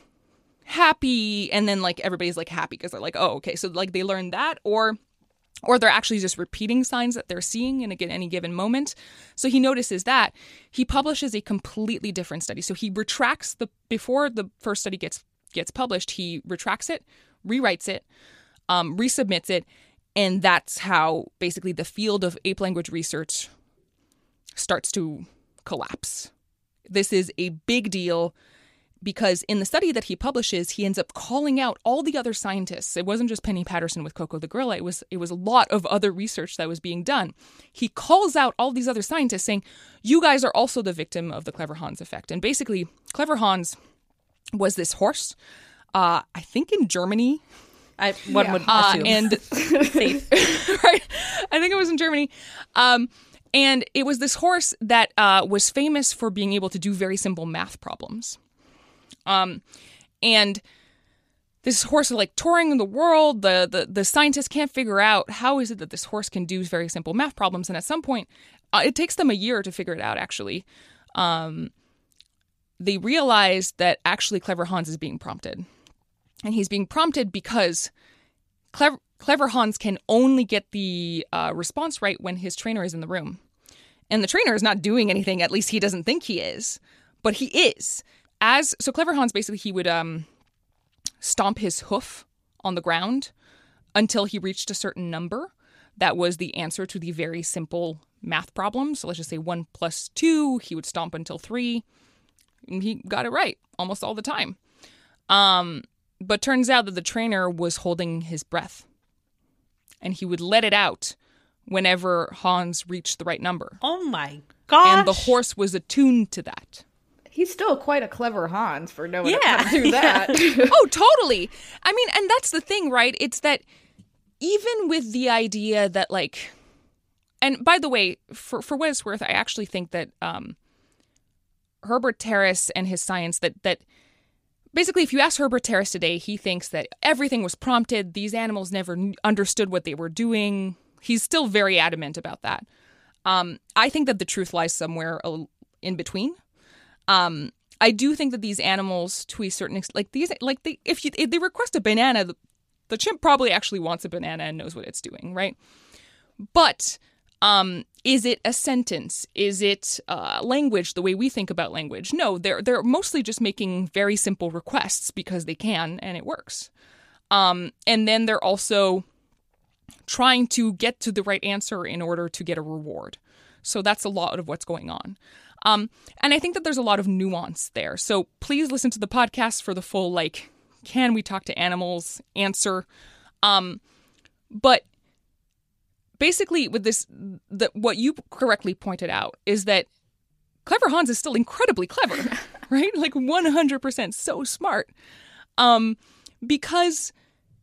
happy. And then like everybody's like happy because they're like, oh, okay. So like they learn that, or or they're actually just repeating signs that they're seeing in a, any given moment. So he notices that. He publishes a completely different study. So he retracts the, before the first study gets gets published, he retracts it, rewrites it, um, resubmits it, and that's how basically the field of ape language research starts to collapse. This is a big deal because in the study that he publishes, he ends up calling out all the other scientists. It wasn't just Penny Patterson with Coco the gorilla. It was it was a lot of other research that was being done. He calls out all these other scientists saying, you guys are also the victim of the Clever Hans effect. And basically, Clever Hans was this horse, uh, I think in Germany. I, one yeah. would uh, assume. and Safe. Right? I think it was in Germany. Um, and it was this horse that uh, was famous for being able to do very simple math problems. Um, and this horse is like touring the world. The, the, the scientists can't figure out how is it that this horse can do very simple math problems. And at some point, uh, it takes them a year to figure it out, actually. Um, they realize that actually Clever Hans is being prompted. And he's being prompted because Clever, Clever Hans can only get the uh, response right when his trainer is in the room. And the trainer is not doing anything, at least he doesn't think he is. But he is. As so Clever Hans, basically, he would um, stomp his hoof on the ground until he reached a certain number. That was the answer to the very simple math problem. So let's just say one plus two, he would stomp until three. And he got it right almost all the time. Um, but turns out that the trainer was holding his breath. And he would let it out whenever Hans reached the right number. Oh my gosh. And the horse was attuned to that. He's still quite a clever Hans for knowing yeah, how to do that. Yeah. Oh, totally. I mean, and that's the thing, right? It's that even with the idea that, like, and by the way, for, for what it's worth, I actually think that um, Herbert Terrace and his science, that, that basically if you ask Herbert Terrace today, he thinks that everything was prompted. These animals never understood what they were doing. He's still very adamant about that. Um, I think that the truth lies somewhere in between. Um, I do think that these animals, to a certain extent, like these, like they, if, you, if they request a banana, the, the chimp probably actually wants a banana and knows what it's doing, right? But Um, is it a sentence? Is it uh, language, the way we think about language? No, they're they're mostly just making very simple requests because they can, and it works. Um, and then they're also trying to get to the right answer in order to get a reward. So that's a lot of what's going on. Um, and I think that there's a lot of nuance there. So please listen to the podcast for the full, like, can we talk to animals answer? Um, but basically with this, the, what you correctly pointed out is that Clever Hans is still incredibly clever, right? Like one hundred percent so smart. Um, because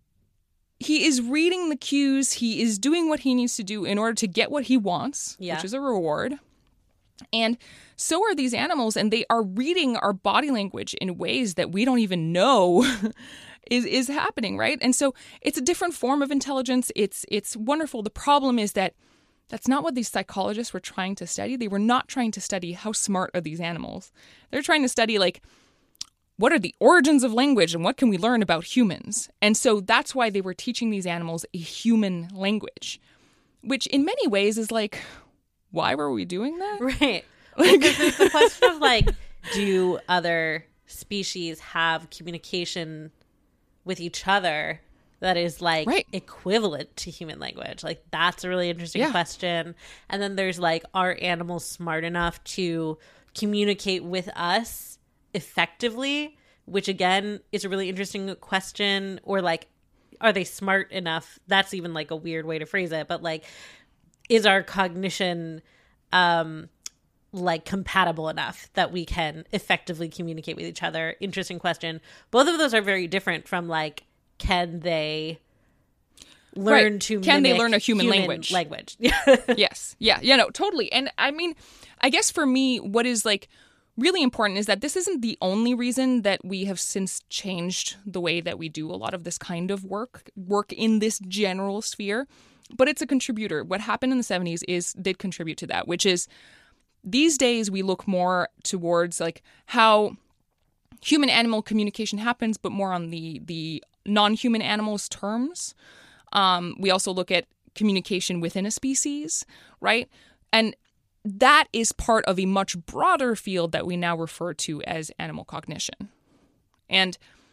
he is reading the cues, he is doing what he needs to do in order to get what he wants, yeah. which is a reward. And so are these animals, and they are reading our body language in ways that we don't even know is is happening, right? And so it's a different form of intelligence. It's it's wonderful. The problem is that that's not what these psychologists were trying to study. They were not trying to study how smart are these animals. They're trying to study, like, what are the origins of language and what can we learn about humans? And so that's why they were teaching these animals a human language, which in many ways is like, why were we doing that? Right. Like, because it's the question of, like, do other species have communication with each other that is, like, right. equivalent to human language? Like, that's a really interesting yeah. question. And then there's, like, are animals smart enough to communicate with us effectively? Which, again, is a really interesting question. Or, like, are they smart enough? That's even, like, a weird way to phrase it. But, like, is our cognition um like compatible enough that we can effectively communicate with each other? Interesting question. Both of those are very different from, like, can they learn right. to can mimic they learn a human, human language language yes yeah yeah no totally. And I mean, I guess for me what is, like, really important is that this isn't the only reason that we have since changed the way that we do a lot of this kind of work work in this general sphere. But it's a contributor. What happened in the seventies is did contribute to that, which is these days we look more towards, like, how human-animal communication happens, but more on the the non-human animals terms. Um, we also look at communication within a species, right? And that is part of a much broader field that we now refer to as animal cognition. And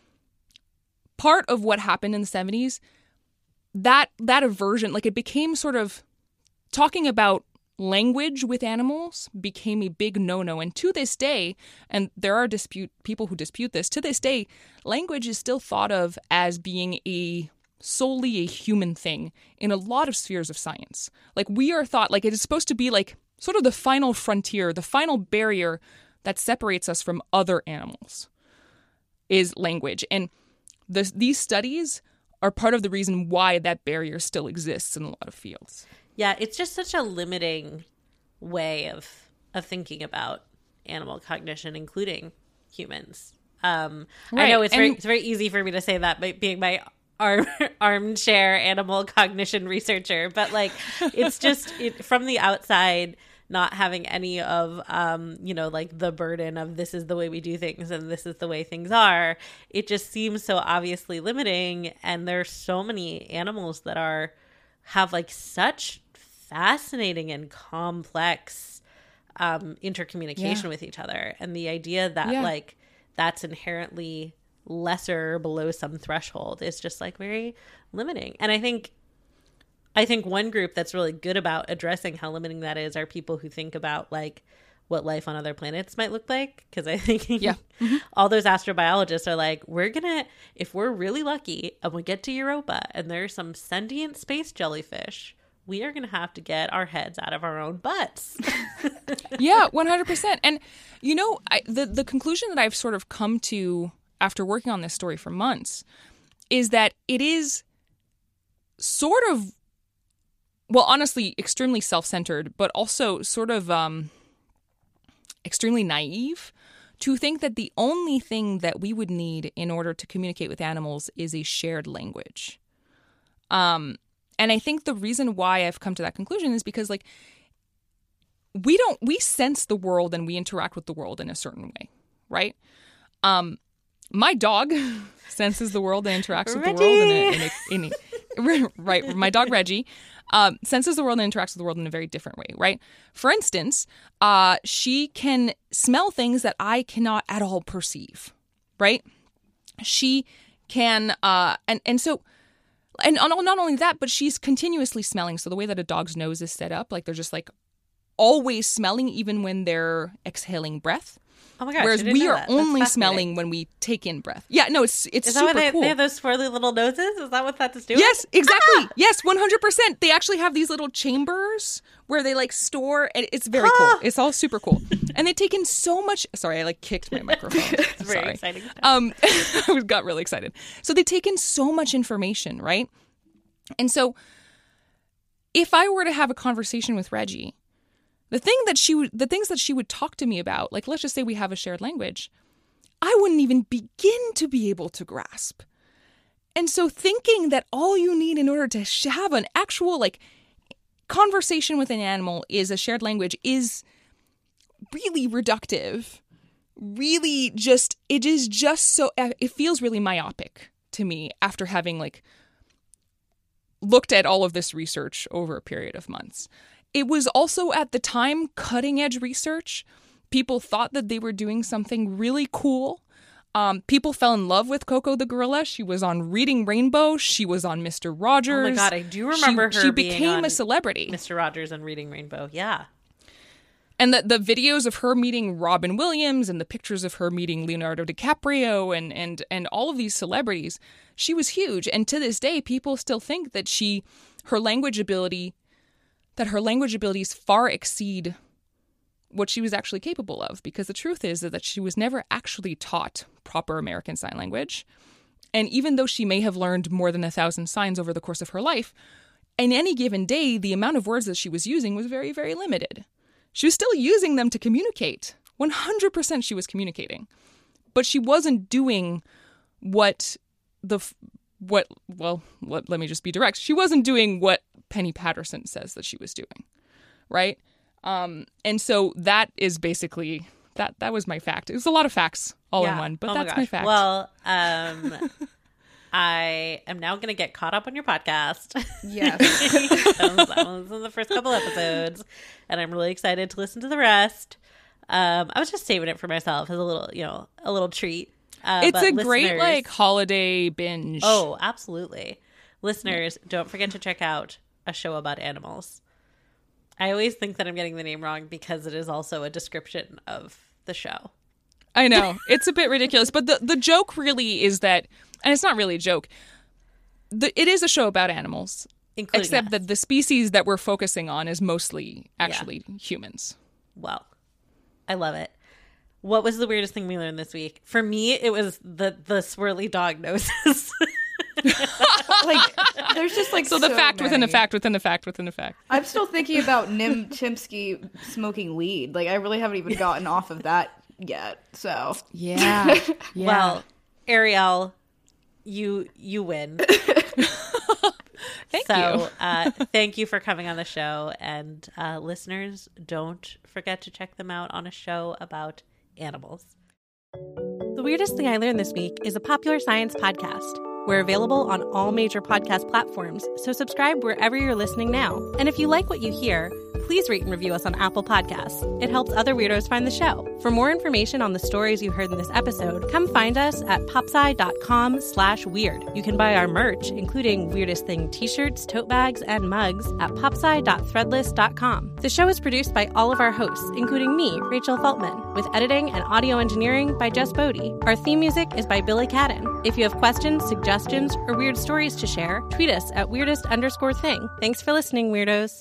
part of what happened in the seventies, that that aversion, like, it became sort of talking about language with animals became a big no-no. And to this day, and there are dispute people who dispute this, to this day, language is still thought of as being a solely a human thing in a lot of spheres of science. Like, we are thought, like, it is supposed to be, like, sort of the final frontier, the final barrier that separates us from other animals is language. And the, these studies are part of the reason why that barrier still exists in a lot of fields. Yeah, it's just such a limiting way of of thinking about animal cognition, including humans. Um, right. I know it's and, very it's very easy for me to say that by being my arm, armchair animal cognition researcher, but, like, it's just it, from the outside, not having any of, um, you know, like, the burden of this is the way we do things and this is the way things are. It just seems so obviously limiting. And there's so many animals that are have, like, such fascinating and complex um, intercommunication yeah. with each other. And the idea that, yeah. like, that's inherently lesser below some threshold is just, like, very limiting. And I think I think one group that's really good about addressing how limiting that is are people who think about, like, what life on other planets might look like. Because I think yeah. mm-hmm. all those astrobiologists are like, we're gonna, if we're really lucky and we get to Europa and there's some sentient space jellyfish, we are gonna have to get our heads out of our own butts. Yeah, one hundred percent. And, you know, I, the the conclusion that I've sort of come to after working on this story for months is that it is sort of, well, honestly, extremely self-centered, but also sort of um, extremely naive to think that the only thing that we would need in order to communicate with animals is a shared language. Um, and I think the reason why I've come to that conclusion is because, like, we don't, we sense the world and we interact with the world in a certain way, right? Um, my dog senses the world and interacts with Reggie. the world in a, in a, in a right, my dog Reggie, um, senses the world and interacts with the world in a very different way, right? For instance, uh, she can smell things that I cannot at all perceive, right? She can, uh, and, and so, and not only that, but she's continuously smelling. So the way that a dog's nose is set up, like they're just like always smelling even when they're exhaling breath. Oh my gosh! Whereas we are that. only smelling when we take in breath. Yeah, no, it's it's is super that why they, cool. They have those swirly little noses. Is that what that's doing? Yes, exactly. Ah! Yes, one hundred percent. They actually have these little chambers where they like store, and it's very ah! cool. It's all super cool, and they take in so much. Sorry, I like kicked my microphone. It's very Sorry. exciting. Um, I got really excited. So they take in so much information, right? And so, if I were to have a conversation with Reggie. The thing that she would, the things that she would talk to me about, like let's just say we have a shared language, I wouldn't even begin to be able to grasp. And so thinking that all you need in order to have an actual like conversation with an animal is a shared language is really reductive. Really just, it is just so, it feels really myopic to me after having like looked at all of this research over a period of months. It was also at the time cutting edge research. People thought that they were doing something really cool. Um, people fell in love with Coco the gorilla. She was on Reading Rainbow. She was on Mister Rogers. Oh my God, I do remember she, her She being became on a celebrity. Mister Rogers and Reading Rainbow, yeah. And the, the videos of her meeting Robin Williams and the pictures of her meeting Leonardo DiCaprio and, and, and all of these celebrities, she was huge. And to this day, people still think that she, her language ability... that her language abilities far exceed what she was actually capable of. Because the truth is that she was never actually taught proper American Sign Language. And even though she may have learned more than a thousand signs over the course of her life, in any given day, the amount of words that she was using was very, very limited. She was still using them to communicate. one hundred percent she was communicating. But she wasn't doing what the... What, well, let, let me just be direct. She wasn't doing what Penny Patterson says that she was doing, right? Um, and so that is basically, that that was my fact. It was a lot of facts all yeah. in one, but oh that's my, my fact. Well, um, I am now going to get caught up on your podcast. Yes. that, was, that was in the first couple episodes, and I'm really excited to listen to the rest. Um, I was just saving it for myself as a little, you know, a little treat. Uh, it's a listeners, great like holiday binge. Oh, absolutely. Listeners, yeah. Don't forget to check out A Show About Animals. I always think that I'm getting the name wrong because it is also a description of the show. I know. It's a bit ridiculous. But the, the joke really is that, and it's not really a joke, the, it is a show about animals. Including except us. that the species that we're focusing on is mostly actually yeah. humans. Well, I love it. What was the weirdest thing we learned this week? For me, it was the the swirly dog noses. Like, there's just like so the so fact many. within a fact within a fact within a fact. I'm still thinking about Nim Chimpsky smoking weed. Like, I really haven't even gotten off of that yet. So yeah, yeah. Well, Ariel, you you win. Thank so, you. uh, thank you for coming on the show, and uh, listeners, don't forget to check them out on A Show About Animals. The Weirdest Thing I Learned This Week is a Popular Science podcast. We're available on all major podcast platforms, so subscribe wherever you're listening now. And if you like what you hear, please rate and review us on Apple Podcasts. It helps other weirdos find the show. For more information on the stories you heard in this episode, come find us at popsci.com slash weird. You can buy our merch, including Weirdest Thing t-shirts, tote bags, and mugs at popsci dot threadless dot com. The show is produced by all of our hosts, including me, Rachel Feltman, with editing and audio engineering by Jess Bodie. Our theme music is by Billy Cadden. If you have questions, suggestions, or weird stories to share, tweet us at weirdest underscore thing. Thanks for listening, weirdos.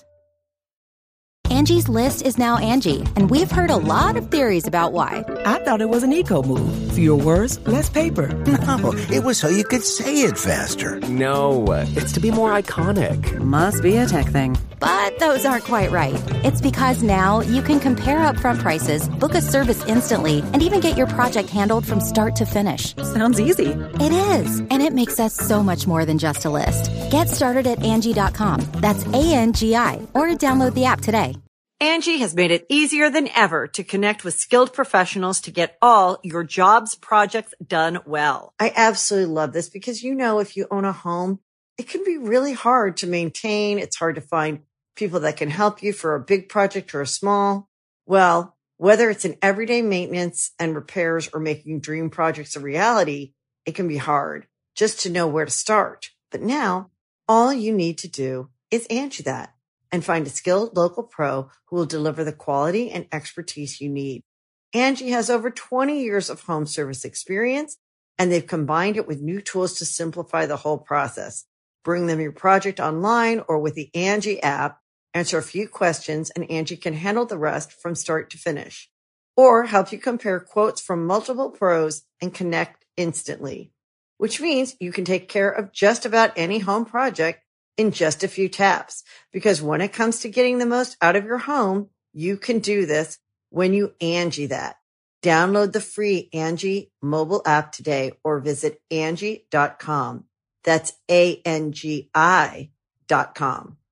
Angie's List is now Angie, and we've heard a lot of theories about why. I thought it was an eco move. Fewer words, less paper. No, it was so you could say it faster. No, it's to be more iconic. Must be a tech thing. But those aren't quite right. It's because now you can compare upfront prices, book a service instantly, and even get your project handled from start to finish. Sounds easy. It is, and it makes us so much more than just a list. Get started at Angie dot com. That's A N G I, or download the app today. Angie has made it easier than ever to connect with skilled professionals to get all your jobs projects done well. I absolutely love this because, you know, if you own a home, it can be really hard to maintain. It's hard to find people that can help you for a big project or a small. Well, whether it's in everyday maintenance and repairs or making dream projects a reality, it can be hard just to know where to start. But now all you need to do is Angie that and find a skilled local pro who will deliver the quality and expertise you need. Angie has over twenty years of home service experience, and they've combined it with new tools to simplify the whole process. Bring them your project online or with the Angie app, answer a few questions, and Angie can handle the rest from start to finish. Or help you compare quotes from multiple pros and connect instantly, which means you can take care of just about any home project in just a few taps. Because when it comes to getting the most out of your home, you can do this when you Angie that. Download the free Angie mobile app today or visit Angie dot com. That's A N G I dot com.